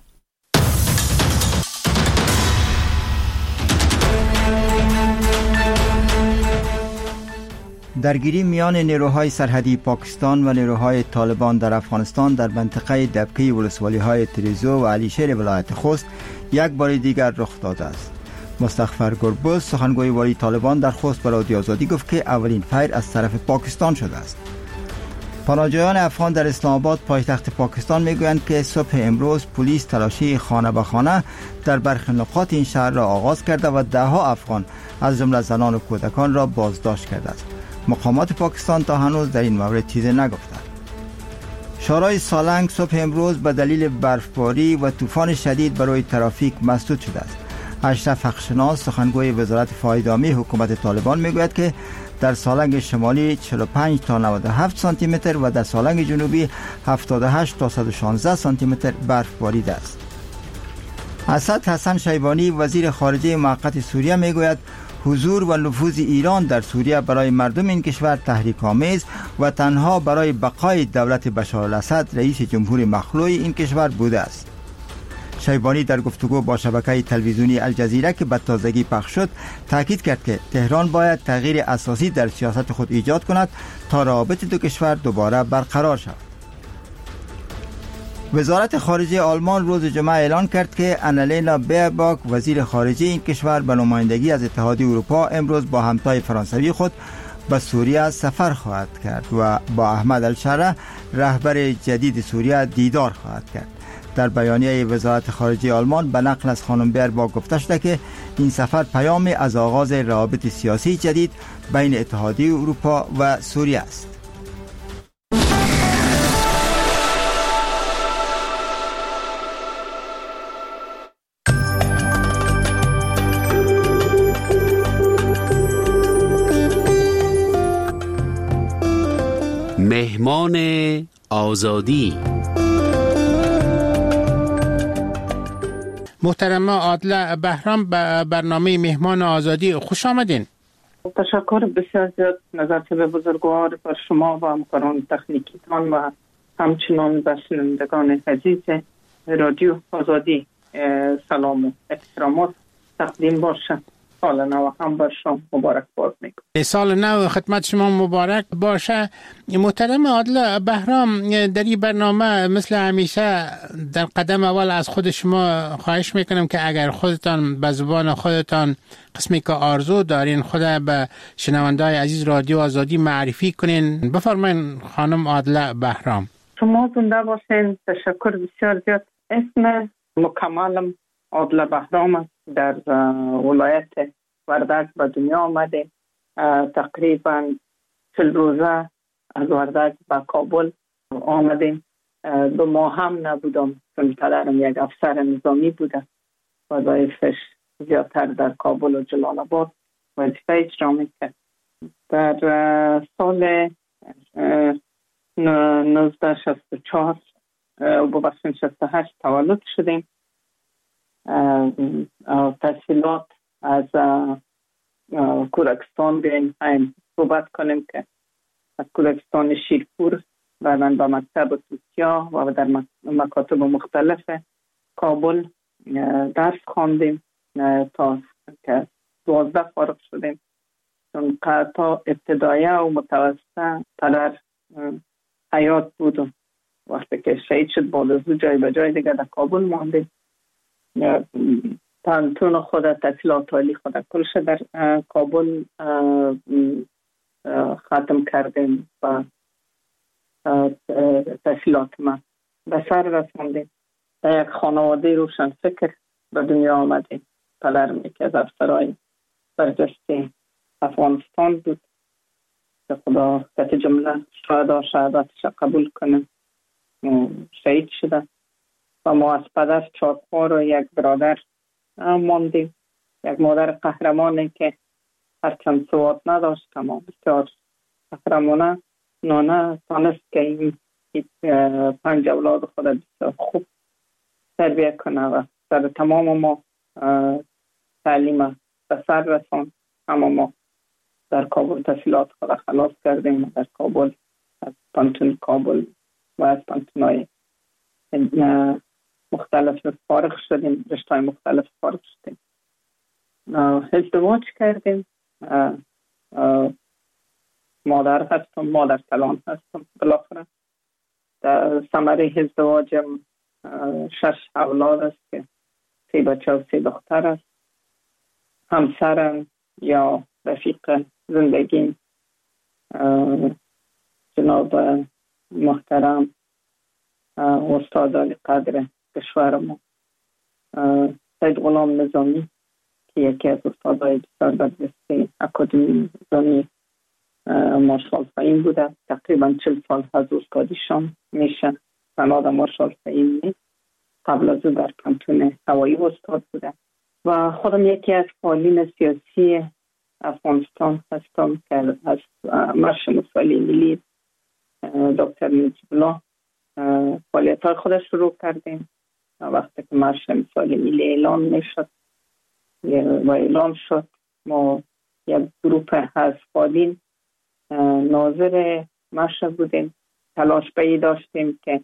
درگیری میان نیروهای سرحدی پاکستان و نیروهای طالبان در افغانستان در منطقه دبکی ولسوالی‌های تریزو و علیشهر ولایت خوست یک بار دیگر رخ داده است. مستغفر گربز، سخنگوی والی طالبان در خوست به رادیو آزادی گفت که اولین فیر از طرف پاکستان شده است. پناهجویان افغان در اسلام آباد پایتخت پاکستان میگویند که صبح امروز پلیس تلاشی خانه به خانه در برخی نقاط این شهر را آغاز کرده و ده ها افغان از جمله زنان و کودکان را بازداشت کرده است. مقامات پاکستان تا هنوز در این مورد چیزی نگفتند. شورای سالنگ صبح امروز به دلیل برفباری و طوفان شدید برای ترافیک مسدود شده است. اشرف حقشناس، سخنگوی وزارت فایدامی حکومت طالبان میگوید که در سالنگ شمالی چهل و پنج تا نود و هفت سانتی متر و در سالنگ جنوبی هفتاد و هشت تا صد و شانزده سانتی متر برف باریده است. اسد حسن شیبانی، وزیر خارجه موقت سوریه میگوید حضور و نفوذ ایران در سوریه برای مردم این کشور تحریک آمیز و تنها برای بقای دولت بشار الاسد رئیس جمهور مخلوع این کشور بوده است. شیبانی در گفتگو با شبکه تلویزیونی الجزیره که به تازگی پخش شد تاکید کرد که تهران باید تغییر اساسی در سیاست خود ایجاد کند تا روابط دو کشور دوباره برقرار شود. وزارت خارجه آلمان روز جمعه اعلان کرد که آنالینا بیرباک، وزیر خارجه این کشور به نمایندگی از اتحادیه اروپا، امروز با همتای فرانسوی خود به سوریه سفر خواهد کرد و با احمد الشره، رهبر جدید سوریه، دیدار خواهد کرد. در بیانیه وزارت خارجه آلمان به نقل از خانم بیرباک گفته شده که این سفر پیامی از آغاز روابط سیاسی جدید بین اتحادیه اروپا و سوریه است. مهمان آزادی. محترمه عادله بهرام به برنامه مهمان آزادی خوش آمدین. تشکر بسیار زیاد نظرت به بزرگوار بر شما و همکاران تکنیکیتان و همچنان به شنوندگان عزیز رادیو آزادی سلام و احترامات تقدیم باشه. سال نو هم بر شما مبارک باد میگم. سال نو خدمت شما مبارک باشه. محترم عادله بهرام، در این برنامه مثل همیشه در قدم اول از خود شما خواهش میکنم که اگر خودتان به زبان خودتان قسمی که آرزو دارین خود به شنونده‌های عزیز رادیو آزادی معرفی کنین. بفرمایین خانم عادله بهرام. شما زنده باشین. تشکر بسیار زیاد. اسم مکملم عادله بهرام در ولایت وردک به دنیا آمده. تقریبا چل روزه از وردک به کابل آمدیم. دو ماه هم نبودم چون پدرم یک افسر نظامی بوده و وظایفش زیادتر در کابل و جلال آباد وظیفه اجرا میکرد. در سال نوزده شصت و چهار و شصت و هشت تولد شدیم. تحصیلات از کودکستان بیاییم این صحبت کنیم که از کودکستان شیرپور بعداً به مکتب توتیا و در مکاتب مختلف کابل درس خواندیم تا که دوازده فارغ شدیم. چون تا ابتدایه و متوسطه پدر حیات بود و وقتی که شهید شد بعد از جای به جای دیگه در کابل ماندیم. پانتون خود تحصیلات عالی خود کلش در کابل ختم کردیم و تحصیلات ما به سر رساندیم. در یک خانواده روشن فکر به دنیا آمدیم. پدرم یکی از افسرهای برجسته افغانستان بود که خدا کت جمله شهدا شهادتش قبول کنه شهید شده و ما از پدر چهار خواهر و یک برادر ماندیم. یک مادر قهرمانی که هرچند سواد نداشت اما بسیار قهرمانه نانه تانست که این پنج اولاد خود بسیار خوب تربیه کنه و سر تمام ما تعلیم به سر رسان. اما ما در کابل تحصیلات خود خلاص کردیم. در کابل از پانتون کابل و از پانتونای مختلف فارغ شدیم. رشته‌های مختلف فارغ شدیم. ازدواج کردیم. مادر هستم، مادر کلان هستم. بالاخره در ثمره ازدواجم شش اولاد است که سه بچه و سه دختر است. همسرم یا رفیق زندگیم جناب محترم استاد علی قدر کشورم سید غلام نظامی که یکی از استادای بسیار برجسته اکادمی نظامی مارشال فهیم بوده. تقریبا چل سال از استادیشان میشه. سناد مارشال فهیم نیست. قبل از او در پانتون هوایی استاد بوده و خودم یکی از فعالین سیاسی افغانستان هستم که از مرش مسائل ملی دکتر نجیب الله فعالیت های خودش شروع کردیم. وقتی که مرش مسائل ملی اعلان میشد و اعلان شد ما یک گروپ از فعالین ناظر مرش بودیم. تلاش به داشتیم که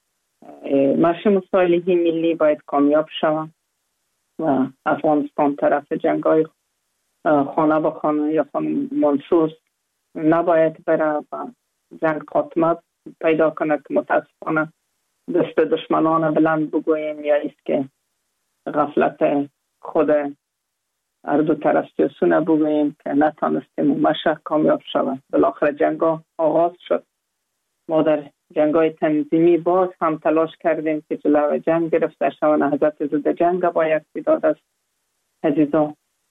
مرش مسائل ملی باید کامیاب شود و افغانستان طرف جنگای خانه به خانه یا خانه منصوص نباید بره و جنگ خاتمه پیدا کنه که متاسفانه دست دشمنان بلند بگوییم یا است که غفلت خود هر دو طرف سیاسونه بگوییم که نتانستیم مشه کامیاب شود. بالاخره جنگ آغاز شد. ما در جنگای تنظیمی باز هم تلاش کردیم که جلوی جنگ گرفته شود. نهضت ضد جنگ با یک تعداد از عزیزان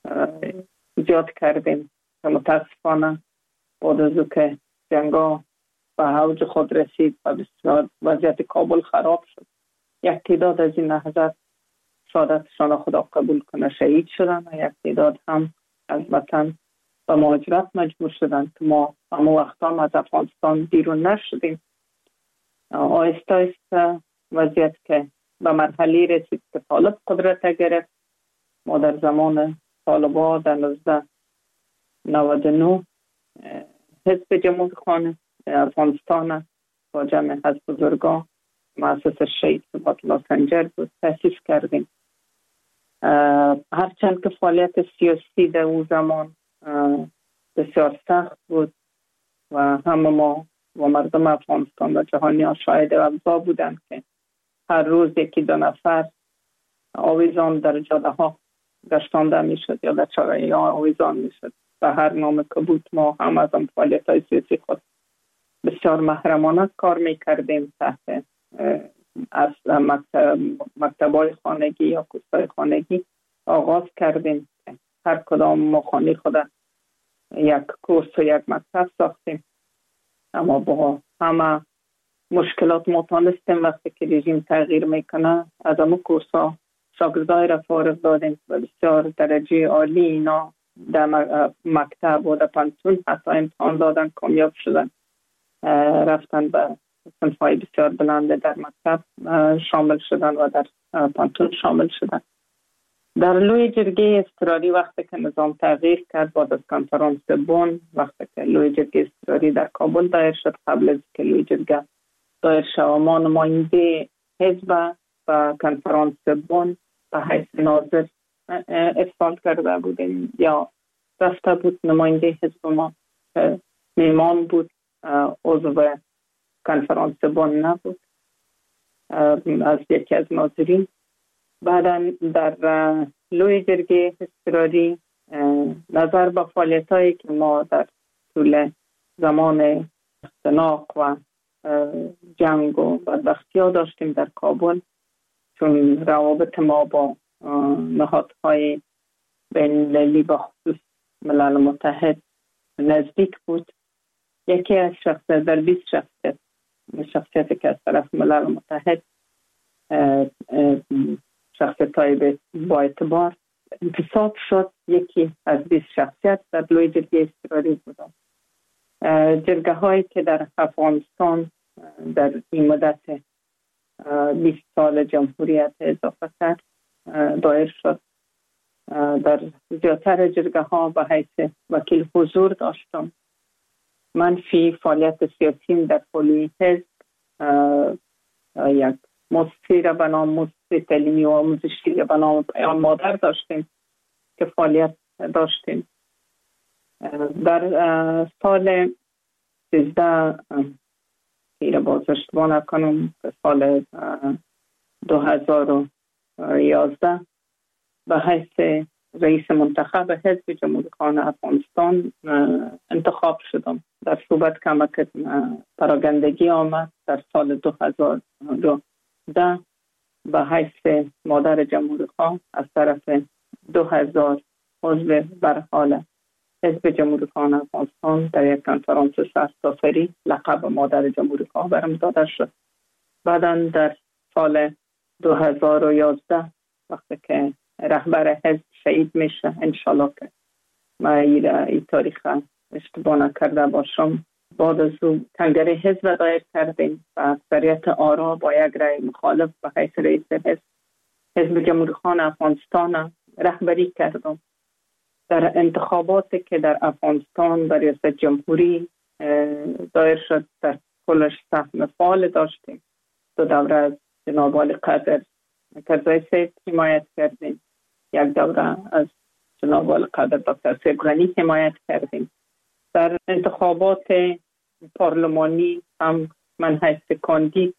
زیاد کردیم که متاسفانه بعد از او که جنگا به اوج خود رسید و بسیار وضعیت کابل خراب شد یک تعداد از این نهضت شهادتشان خدا قبول کنه شهید شدن و یک تعداد هم از وطن به مهاجرت مجبور شدن که ما اما وقتا هم از افغانستان بیرون نشدیم. آهسته آهسته وضعیت که به مرحله رسید که طالب قدرت گرفت. ما در زمان طالبا در نوزده نود و نه حزب جمهوری خانه افغانستان با جمع از بزرگان مؤسس شهید ثبات الله سنجر بود تأسیس کردیم. هرچند که فعالیت سیاسی در اون زمان بسیار سخت بود و همه ما و مردم افغانستان و جهانی ها شاهد و ابزار بودند که هر روز یکی دو نفر آویزان در جاده ها گشتانده می شد یا در چاره ها آویزان می شد. به هر نام که بود ما هم از آن فعالیت های سیاسی خود بسیار محرمانه کار می کردیم. تحت از مکتب مکتبای خانگی یا کورسای خانگی آغاز کردیم. هر کدام ما خانه خود یک کورس و یک مکتب ساختیم. اما با همه مشکلات ما تانستیم وقتی که رژیم تغییر میکنه از همه کورس ها شاگردای را فارغ دادیم و بسیار درجه عالی اینا در مکتب و در پانتون حتی امتحان دادن کامیاب شدن رفتن به صنفهای بسیار بلند در مکتب شامل شدن و در پانتون شامل شدن. در لوی جرگه اضطراری وقتی که نظام تغییر کرد بعد از کنفرانس بن وقتی که لوی جرگه اضطراری در کابل دایر شد قبل از که لوی جرگه دایر شد ما نماینده حزب و کنفرانس بن به حیث ناظر افعال کرده بودیم یا رفته بود نماینده حزب ما که میمان بود عضو کنفرانس بن نبود از یکی از ناظرین. بعدا در لوی جرگه اضطراری نظر به فعالیت‌هایی که ما در طول زمان اختناق و جنگ و بدبختی‌ها داشتیم در کابل، چون روابط ما با نهادهای بین‌المللی به خصوص ملل متحد نزدیک بود. یکی از شخصیت در بیست شخصیت شخصیتی که از طرف ملل متحد شخصیت های با اعتبار انتصاب شد، یکی از بیست شخصیت در لوی جرگه اضطراری بودند. جرگه هایی که در افغانستان در این مدت بیست سال جمهوریت اضافه کرد دایر شد. در زیادتر جرگه ها به حیث وکیل حضور داشتم. من فی فعالیت سیاسی در پولوی حزب یک مؤسسه را به نام مؤسسه تعلیمی و آموزشی را به نام پیام مادر داشتیم که فعالیت داشتیم. در سال سیزده که باز اشتباه نکنم سال دو هزار و یازده به حیث رئیس منتخب حزب جمهوری خواهان افغانستان انتخاب شدم. در صحبت کمک پراگندگی آمد در سال دو هزار و ده به حیث مادر جمهوری خواه از طرف دو هزار عضو برحال حزب جمهوری خواهان افغانستان در یک کنفرانس سرتاسری لقب مادر جمهوری خواه برم داده شد. بعدا در سال دو هزار و یازده وقتی که رهبر حزب شهید میشه، انشالله که ما این تاریخ اشتباه نکرده باشم، بعد از او کنگره حزب دایر کردیم و اکثریت آرا با یک رأی مخالف به حیث رئیس حزب حزب جمهوری خواهان افغانستان رهبری کردم. در انتخاباتی که در افغانستان در ریاست جمهوری دایر شد در کلش سهم فعال داشتیم. دو دوره از جناب عالی قدر کرزی صاحب حمایت کردیم، یک دوره از جناب عالی قدر دکتر صاحب غنی حمایت کردیم. در انتخابات پارلمانی هم من حیث کاندید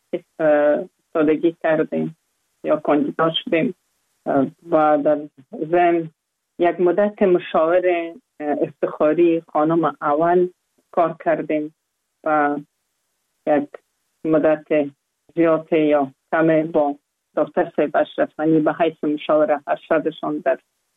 استادگی کردیم یا کاندیدا شدیم و در ضمن یک مدت مشاور افتخاری خانم اول کار کردیم و یک مدت زیاد یا کم با دکتر صاحب اشرف غنی به حیث مشاور ارشدشان در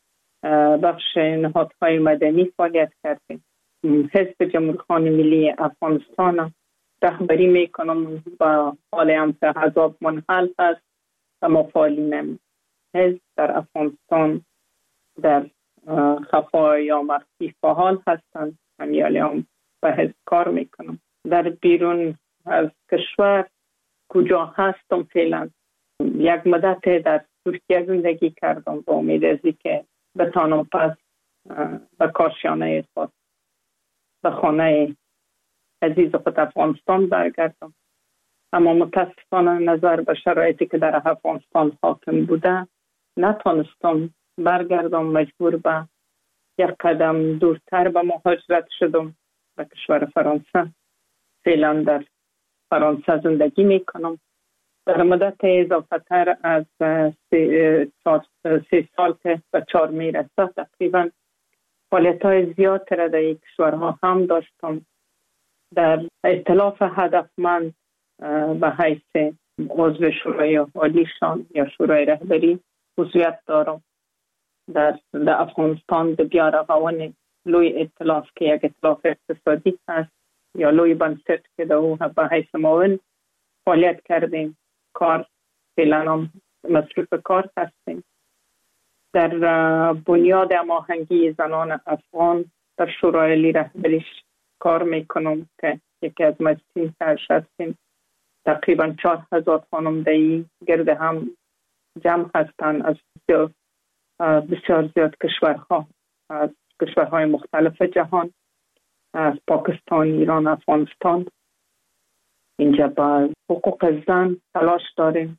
بخش نهادهای مدنی فعالیت کردیم. حزب جمهوری خواهان ملی افغانستان رهبری میکنم با حال هم که حزب منحل هست و مفعالین حزب در افغانستان در خفا یا مخفی فعال هستند. همیالی هم به حزب کار میکنم. در بیرون از کشور کجا هستم فعلا یک مدت در ترکیه زندگی کردم با امید از که بتانم پس به کارشانه خود به خانه عزیز خود افغانستان برگردم، اما متاسفانه نظر به شرایطی که در افغانستان حاکم بوده نتانستم برگردم. مجبور به یک قدم دورتر به مهاجرت شدم به کشور فرانسه. فعلا در فرانسه زندگی میکنم. در مدت اضافه تر از سه, سه سال که به چهار میرسه تقریبا فعالیت های زیاد را در این کشورها هم داشتم. در ائتلاف هدفمند به حیث عضو شورای عالیشان یا شورای رهبری عضویت دارم. در, در افغانستان در بیارغون لوی ائتلاف که یک ائتلاف اقتصادی هست یا لوی بنسټ که در او به حیث معاون فعالیت کردیم. کار فعلا هم مصروف کار هستیم. در بنیاد هماهنگی زنان افغان در شورای عالی رهبریش کار میکنم که یکی از مجلسین سرش هستیم. تقریبا چهار هزار خانمدهی گرد هم جمع هستند از بسیار, بسیار زیاد کشورها، از کشورهای مختلف جهان، از پاکستان، ایران، افغانستان. اینجا با حقوق زن تلاش داریم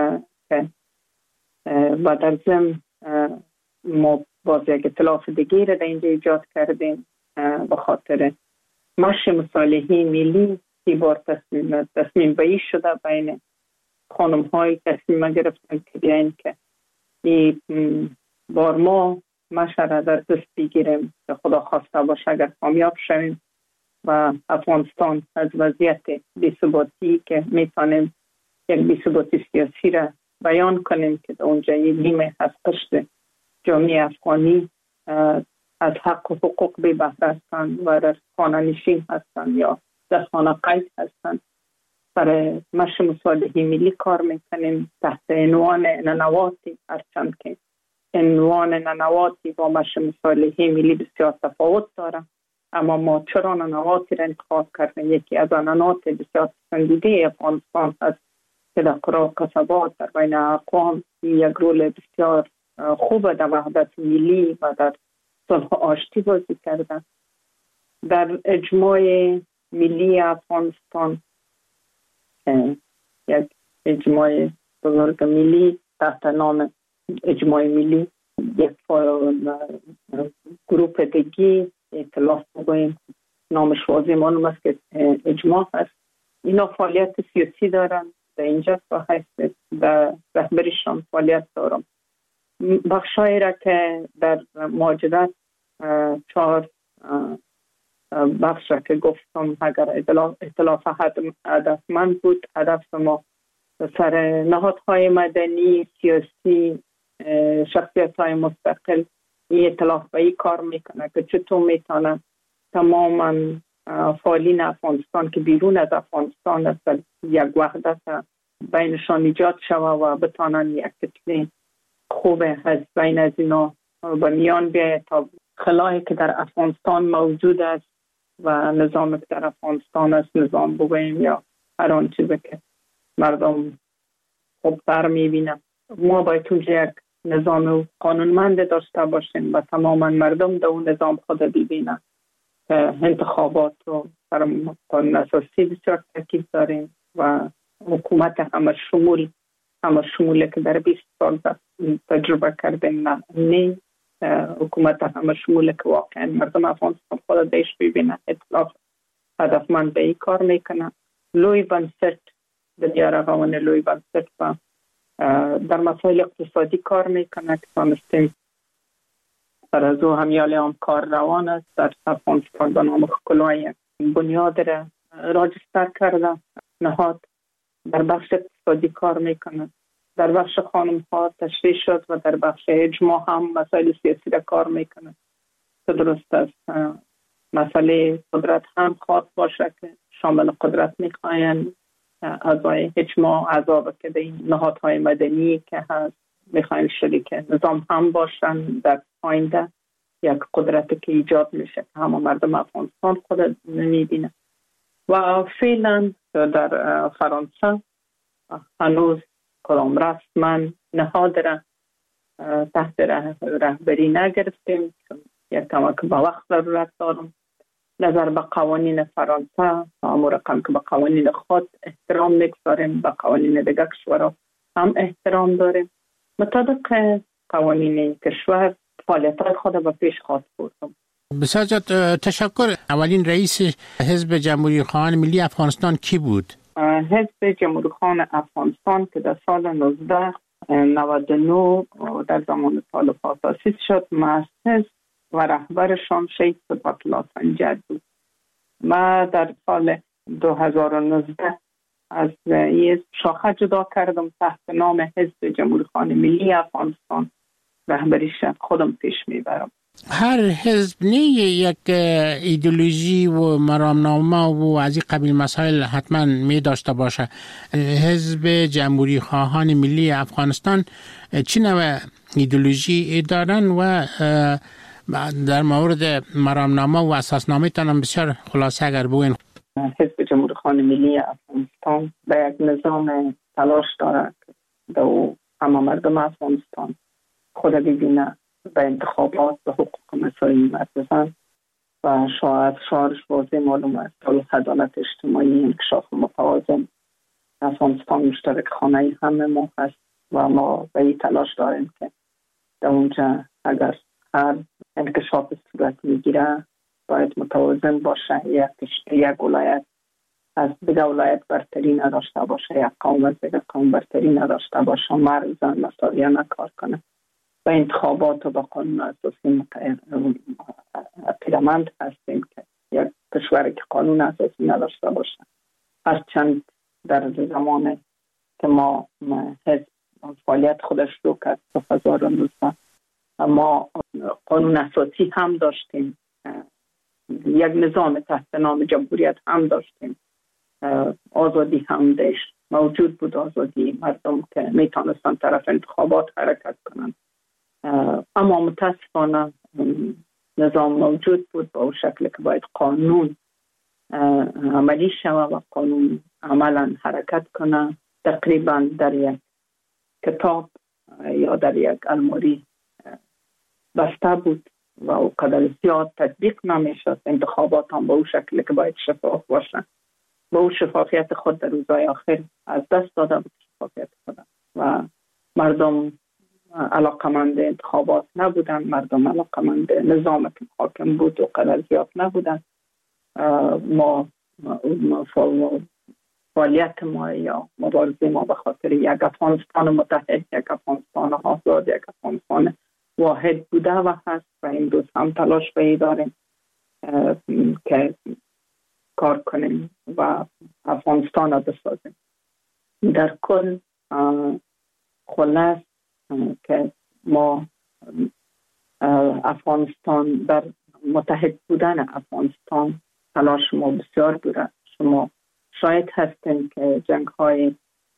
و در ضمن ما باز یک ائتلاف دیگه را در اینجا ایجاد کردیم به خاطر مشی مصالحه ملی که بار تصمیم تصمیم بایی شده بین خانم های تصمیم گرفتن که بیاین که این بار ما مشره در دست بگیریم که خدا خواسته باشه اگر کامیاب شویم و افغانستان از وضعیت بی‌ثباتی که میتونیم یک بی‌ثباتی سیاسی را بیان کنیم که در اونجا یک نیمه از قشر جامعه افغانی از حق و حقوق بی بهره هستند و در خانه نشین هستند یا در خانه قید هستند. برای مشر مصالحه ملی کار میکنیم تحت عنوان ننواتی، هرچند که عنوان ننواتی با مشر مصالحه ملی بسیار تفاوت داره، اما ما چرا ننواتی را انتخاب کردیم؟ یکی از ننوات بسیار پسندیده افغانستان هست که در قرار کسبات در بین اقوام یک رول بسیار خوب در وحدت ملی و در صلح آشتی بازی کرده. در اجماع ملی افغانستان یک اجماع بزرگ ملی تحت نام اجماع ملی، یک گروپ دیگی ائتلاف بگوییم نامش واضح معلوم است که اجماع هست. اینا فعالیت سیاسی دارن در اینجا و هست در رهبریشان فعالیت دارم. بخشایی را که در مهاجرت چهار بخش را که گفتم اگر ائتلاف هدفمند بود، هدف ما سر نهادهای مدنی سیاسی شخصیت های مستقل این ائتلاف به این کار میکنه که چطور میتونه تماما فعالین افغانستان که بیرون از افغانستان است یک وحدت بینشان ایجاد شوه و بتانن یک کتله خوب از بین از اینا به میان بیاید تا خلایی که در افغانستان موجود است و نظام که در افغانستان است، نظام بگوییم یا هر آن چیزی که مردم خوبتر میبینن، ما باید اونجا یک نظام قانونمند داشته باشیم و تماما مردم در اون نظام خود ببینن. انتخابات رو در قانون اساسی بسیار تاکید داریم و حکومت همه شمول همه شمولی که در بیست سال تجربه کردیم نه نه حکومت همه شمولی که واقعا مردم افغانستان خود دیش ببینن، اطلاف هدفمند به این کار میکنن. لوی بنسٹ در دیار قوان لوی بنسٹ و در مسائل اقتصادی کار میکنه که تانستیم در از او همیال هم کار روان است. در افغانستان به نام کلاه بنیاد را راجستر کرده نهاد در بخش اقتصادی کار میکنه. در بخش خانم ها تشریح شد و در بخش اجماع هم مسائل سیاسی را کار میکنه که درست است. مسئله قدرت هم خواهد باشه که شامل قدرت میخواین اعضای اجماع، اعضا که در این نهادهای مدنی که هست میخواین شریک نظام هم باشن در آینده. یک قدرتی که ایجاد میشه که همه مردم افغانستان خود نمیبینه. و فعلا در فرانسه هنوز کدام رسما نهاد را تحت رهبری نگرفتیم چون یک کمک به وقت ضرورت دارم. نظر به قوانین فرانسه امور رقم که به قوانین خود احترام میگذاریم، به قوانین دیگر کشورها هم احترام داریم. مطابق قوانین کشور فعالیت خود به پیش خواهد بردم. بسیار تشکر. اولین رئیس حزب جمهوری خواهان ملی افغانستان کی بود؟ حزب جمهوری خواهان افغانستان که در سال نوزده نود و نه در زمان طالبان تأسیس شد، مؤسس و رهبرشان شیخ صفت الله سنجد بود. ما در سال دو هزار و نوزده از این شاخه جدا کردم تحت نام حزب جمهوری خواهان ملی افغانستان، رهبریش خودم پیش میبرم. هر حزب نه یک ایدئولوژی و مرامنامه و از این قبیل مسائل حتما می داشته باشه. حزب جمهوری خواهان ملی افغانستان چی نوع ایدئولوژی دارن و در مورد مرامنامه و اساسنامه تان بسیار خلاصه اگر بگوین؟ حزب جمهوری خواهان ملی افغانستان به یک نظام تلاش داره که همه مردم افغانستان خود ببینه به انتخابات و حقوق مساوی مردم و شاید شعارش واضح معلوم است صلح، عدالت اجتماعی، انکشاف متوازن. افغانستان مشترک خانه همه ما هست و ما به این تلاش داریم که در اونجا اگر هر انکشاف صورت میگیره باید متوازن باشه. یک یک ولایت از دیگه ولایت برتری نداشته باشه، یک قوم از دیگه قوم برتری نداشته باشه، مرد زن مساویانه کار کنه، به انتخابات و به قانون اساسی عقیده‌مند هستیم که یک کشوری که قانون اساسی نداشته باشه. هرچند در زمان که ما حزب فعالیت خودش رو کرد دو هزار و نوزده ما قانون اساسی هم داشتیم، یک نظام تحت نام جمهوریت هم داشتیم، آزادی هم داشت موجود بود، آزادی مردم که میتونستن طرف انتخابات حرکت کنن. اما متاسفانه نظام موجود بود با شکل که باید قانون عملی شود و قانون عملا حرکت کنه. تقریبا در یک کتاب یا در یک الماری بسته بود و او قدر زیاد تطبیق نمیشد. انتخابات هم به او شکل که باید شفاف باشن، به او شفافیت خود در روزهای آخر از دست داده بود شفافیت خود و مردم علاقمند انتخابات نبودن، مردم علاقمند نظام که حاکم بود و قدر زیاد نبودن. ما فعالیت ما یا مبارزه ما به خاطر یک افغانستان متحد، یک افغانستان آزاد، یک افغانستان واحد بوده و هست و امروز هم تلاش به داریم که کار کنیم و افغانستان را بسازیم. در کل خلاص که ما افغانستان در متحد بودن افغانستان تلاش ما بسیار بوده. شما شاید هستیم که جنگ های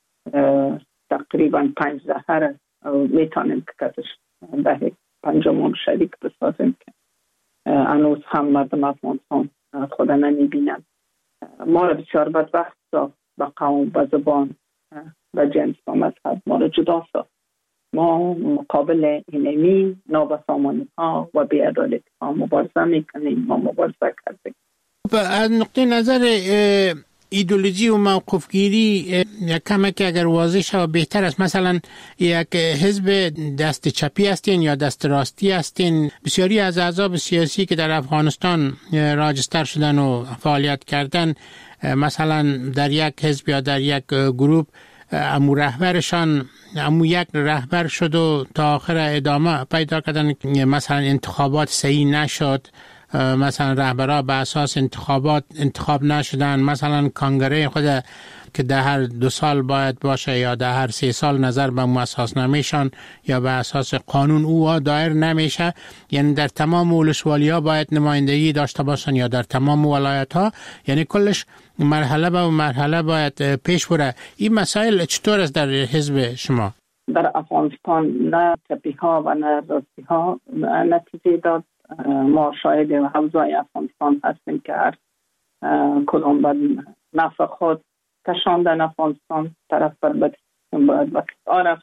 تقریبا پنج دهه میتونیم که کتش ده پنجمون شریک بسازیم که هنوز هم مردم افغانستان خود نمیبینن. ما را بسیار بدبخت ساخت، به قوم، به زبان، به جنس و مذهب ما را جدا ساخت. ما مقابل اینمی نابسامانی ها و بی‌عدالتی ها مبارزه میکنیم، ما مبارزه کردیم. از نقطه نظر ایدئولوژی و موقفگیری یک کمک اگر واضح شود بهتر است. مثلا یک حزب دست چپی هستین یا دست راستی هستین؟ بسیاری از احزاب سیاسی که در افغانستان راجستر شدن و فعالیت کردن، مثلا در یک حزب یا در یک گروه امو رهبرشان امو یک رهبر شد و تا آخر ادامه پیدا کردن مثلا انتخابات صحیح نشد، مثلا رهبرها به اساس انتخابات انتخاب نشدن، مثلا کانگره خود که در هر دو سال باید باشه یا در هر سه سال نظر به اساس نمیشن یا به اساس قانون او دایر نمیشه. یعنی در تمام ولسوالی ها باید نمایندگی داشته باشن یا در تمام ولایت ها، یعنی کلش مرحله به مرحله باید پیش بره. این مسائل چطور است در حزب شما؟ در افغانستان نه چپی ها و نه راستی ها نتیجه داد. ما شاید حوزه افغانستان هستیم که هر کدام به نفع خود کشاندن افغانستان طرف بر باید بکس رفت.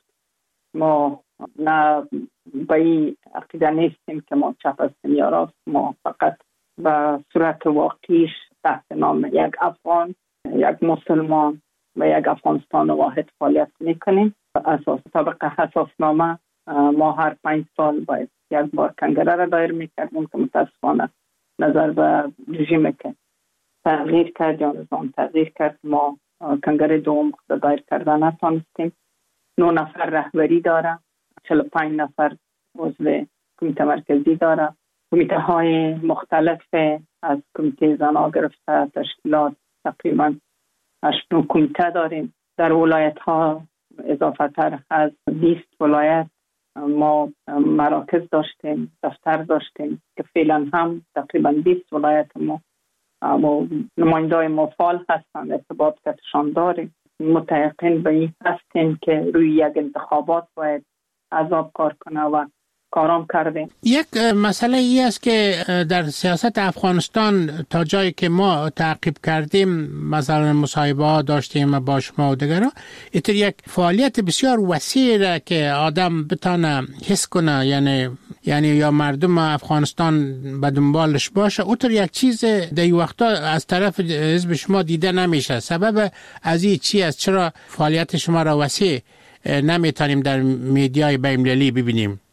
ما نه به این عقیده نیستیم که ما چپ هستیم یا راست، ما فقط به صورت واقعیش تحت نام یک افغان، یک مسلمان و یک افغانستان واحد فعالیت میکنیم. اساس طبق اساسنامه ما هر پنج سال باید یک بار کنگره را دایر میکردیم که متاسفانه نظر به رژیم که تغییر کرد یا نظام تغییر کرد ما کنگره دوم خود دایر کردن نتانستیم. نه نفر رهبری داره، چهل و پنج نفر عضو کمیته مرکزی داره. کمیته های مختلف از کمیته زنا گرفته تشکیلات تقریبا هشت نو کمیته داریم. در ولایت ها اضافه تر از بیست ولایت ما مراکز داشتیم، دفتر داشتیم که فعلا هم تقریبا بیست ولایت ما نمایندای ما فعال هستند، ارتباط کتشان داریم. متیقن به این هستیم که روی یک انتخابات باید عذاب کار کنه و کارام کردیم. یک مسئله ای است که در سیاست افغانستان تا جایی که ما تعقیب کردیم، مثلا مصاحبه ها داشتیم با شما و دیگران، اینطور یک فعالیت بسیار وسیع که آدم بتانه حس کنه، یعنی یعنی یا مردم افغانستان به دنبالش باشه، اونطور یک چیز در این وقتا از طرف حزب شما دیده نمیشه. سبب از این چی است؟ چرا فعالیت شما را وسیع نمیتونیم در میدیای بین‌المللی ببینیم؟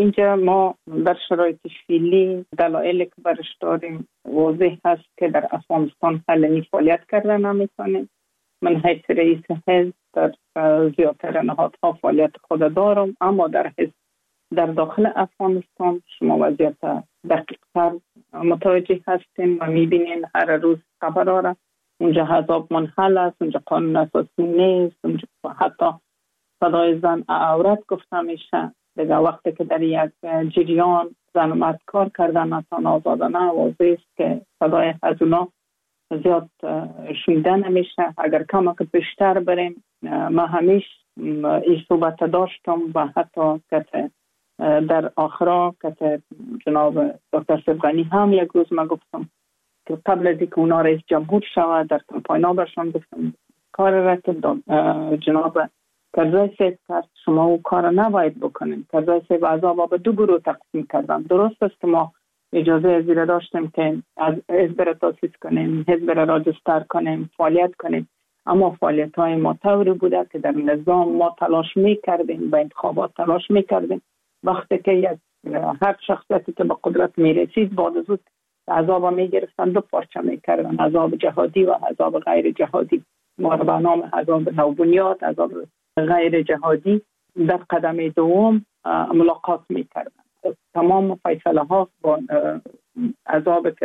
اینجا ما در شرایط فعلی دلایلی که برش داریم واضح هست که در افغانستان علنی فعالیت کردن نمیتونیم. من حیث رئیس حزب در زیادتر نهادها فعالیت خود دارم، اما در حزب در داخل افغانستان شما وضعیت دقیق‌تر متوجه هستین و میبینین هر روز خبر داره. اونجا حزاب منحل است، اونجا قانون اساسی نیست، اونجا حتی صدای زن عورت گفته میشه. دیگه وقتی که در یک جریان زن و مرد کار کردن اصلا آزادانه واضح است که صدای از اونا زیاد شنیده نمیشه. اگر کم که بیشتر بریم، ما همیشه این صحبت داشتم و حتی که در آخرا که جناب دکتر سبغانی هم یک روز ما گفتم که قبل از اینکه اونا رئیس جمهور شود در کمپاین برشان گفتم کار را که جناب کرزای صاحب کرد شما او کار نباید بکنیم. کرزای صاحب عذاب به دو گروه تقسیم کردن. درست است که ما اجازه ازیره داشتیم که از حزب را تاسیس کنیم، حزب را راجستر کنیم، فعالیت کنیم، اما فعالیت های ما طوری بوده که در نظام ما تلاش می کردیم، به انتخابات تلاش می کردیم. وقتی که یک هر شخصیتی که به قدرت می رسید بعد از اون عذاب می گرفتن، دو پارچه می کردن، عذاب جهادی و عذاب غیر جهادی. ما را به نام عذاب نوبنیاد، عذاب غیر جهادی در قدم دوم ملاقات می کردن. تمام فیصله ها با عذاب که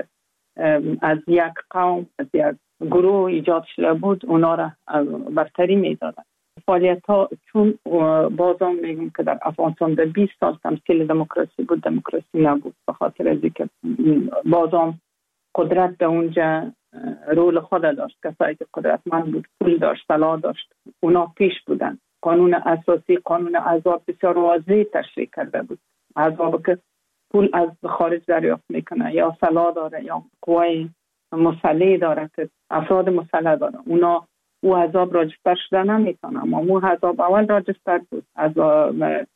از یک قوم از یک گروه ایجاد شده بود اونا را برتری می دادن. فعالیت ها چون بازم میگم که در افغانستان در بیست سال تمثیل دموکراسی بود، دموکراسی نبود، به خاطر از اینکه بازم قدرت به اونجا رول خود داشت. کسایی که قدرتمند بود، پول داشت، سلاح داشت، اونا پیش بودن. قانون اساسی، قانون عذاب بسیار واضح تشریح کرده بود. عذاب که پول از خارج دریافت میکنه یا سلاح داره یا قوای مسلح داره که افراد مسلح داره، اونا او عذاب راجستر شده نمیتونه. اما مو عذاب اول راجستر بود، عذاب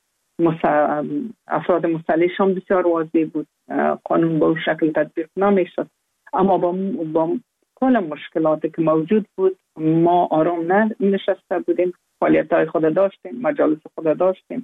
مسل... افراد مسلحش هم بسیار واضح بود، قانون به اون شکل تطبیق نمیشد. اما با, با کل مشکلاتی که موجود بود ما آرام نشسته بودیم، فعالیت های خود داشتیم، مجالس خود داشتیم،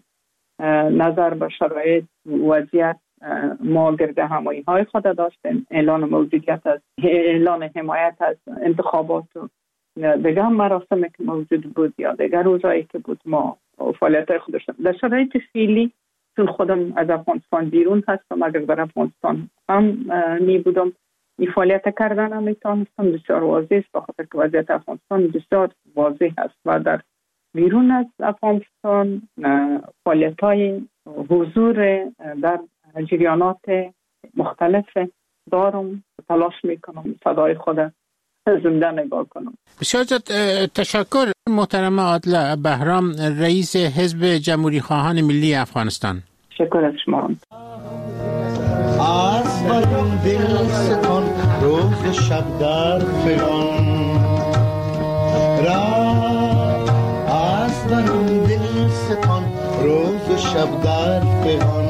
نظر به شرایط وضعیت ما گرد همایی های خود داشتیم، اعلان موجودیت از اعلان حمایت از انتخابات دیگه هم مراسمی که موجود بود یا دیگه روزایی که بود ما فعالیت های خود داشتیم. در شرایط فعلی چون خودم از افغانستان بیرون هستم، اگر در افغانستان هم می بودم این فعالیت کردن هم میتونستم، بسیار واضح است بخاطر که وضعیت افغانستان بسیار واضح است و در بیرون از افغانستان فعالیت های حضور در جریانات مختلف دارم، تلاش میکنم صدای خود زنده نگاه کنم. بسیار تشکر محترم عادله بهرام، رئیس حزب جمهوری خواهان ملی افغانستان. شکر از شما. از برون دل ستان روز شب در فلان را، از برون دل ستان روز شب در فلان.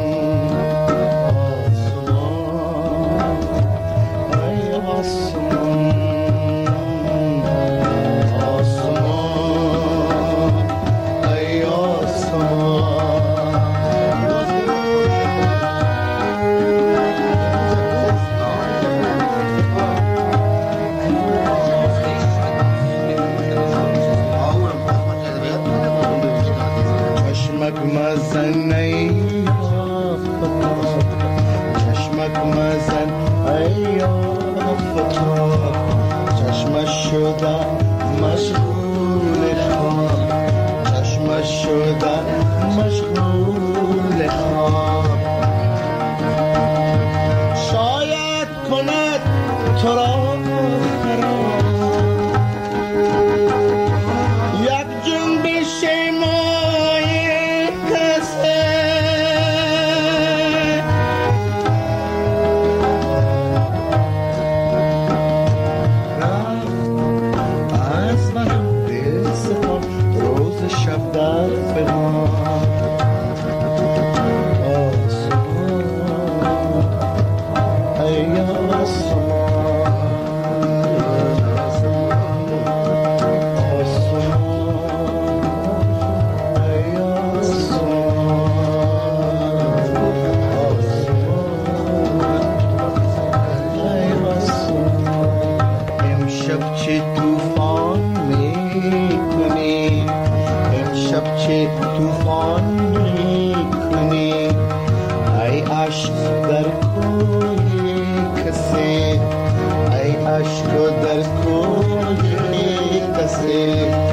کسی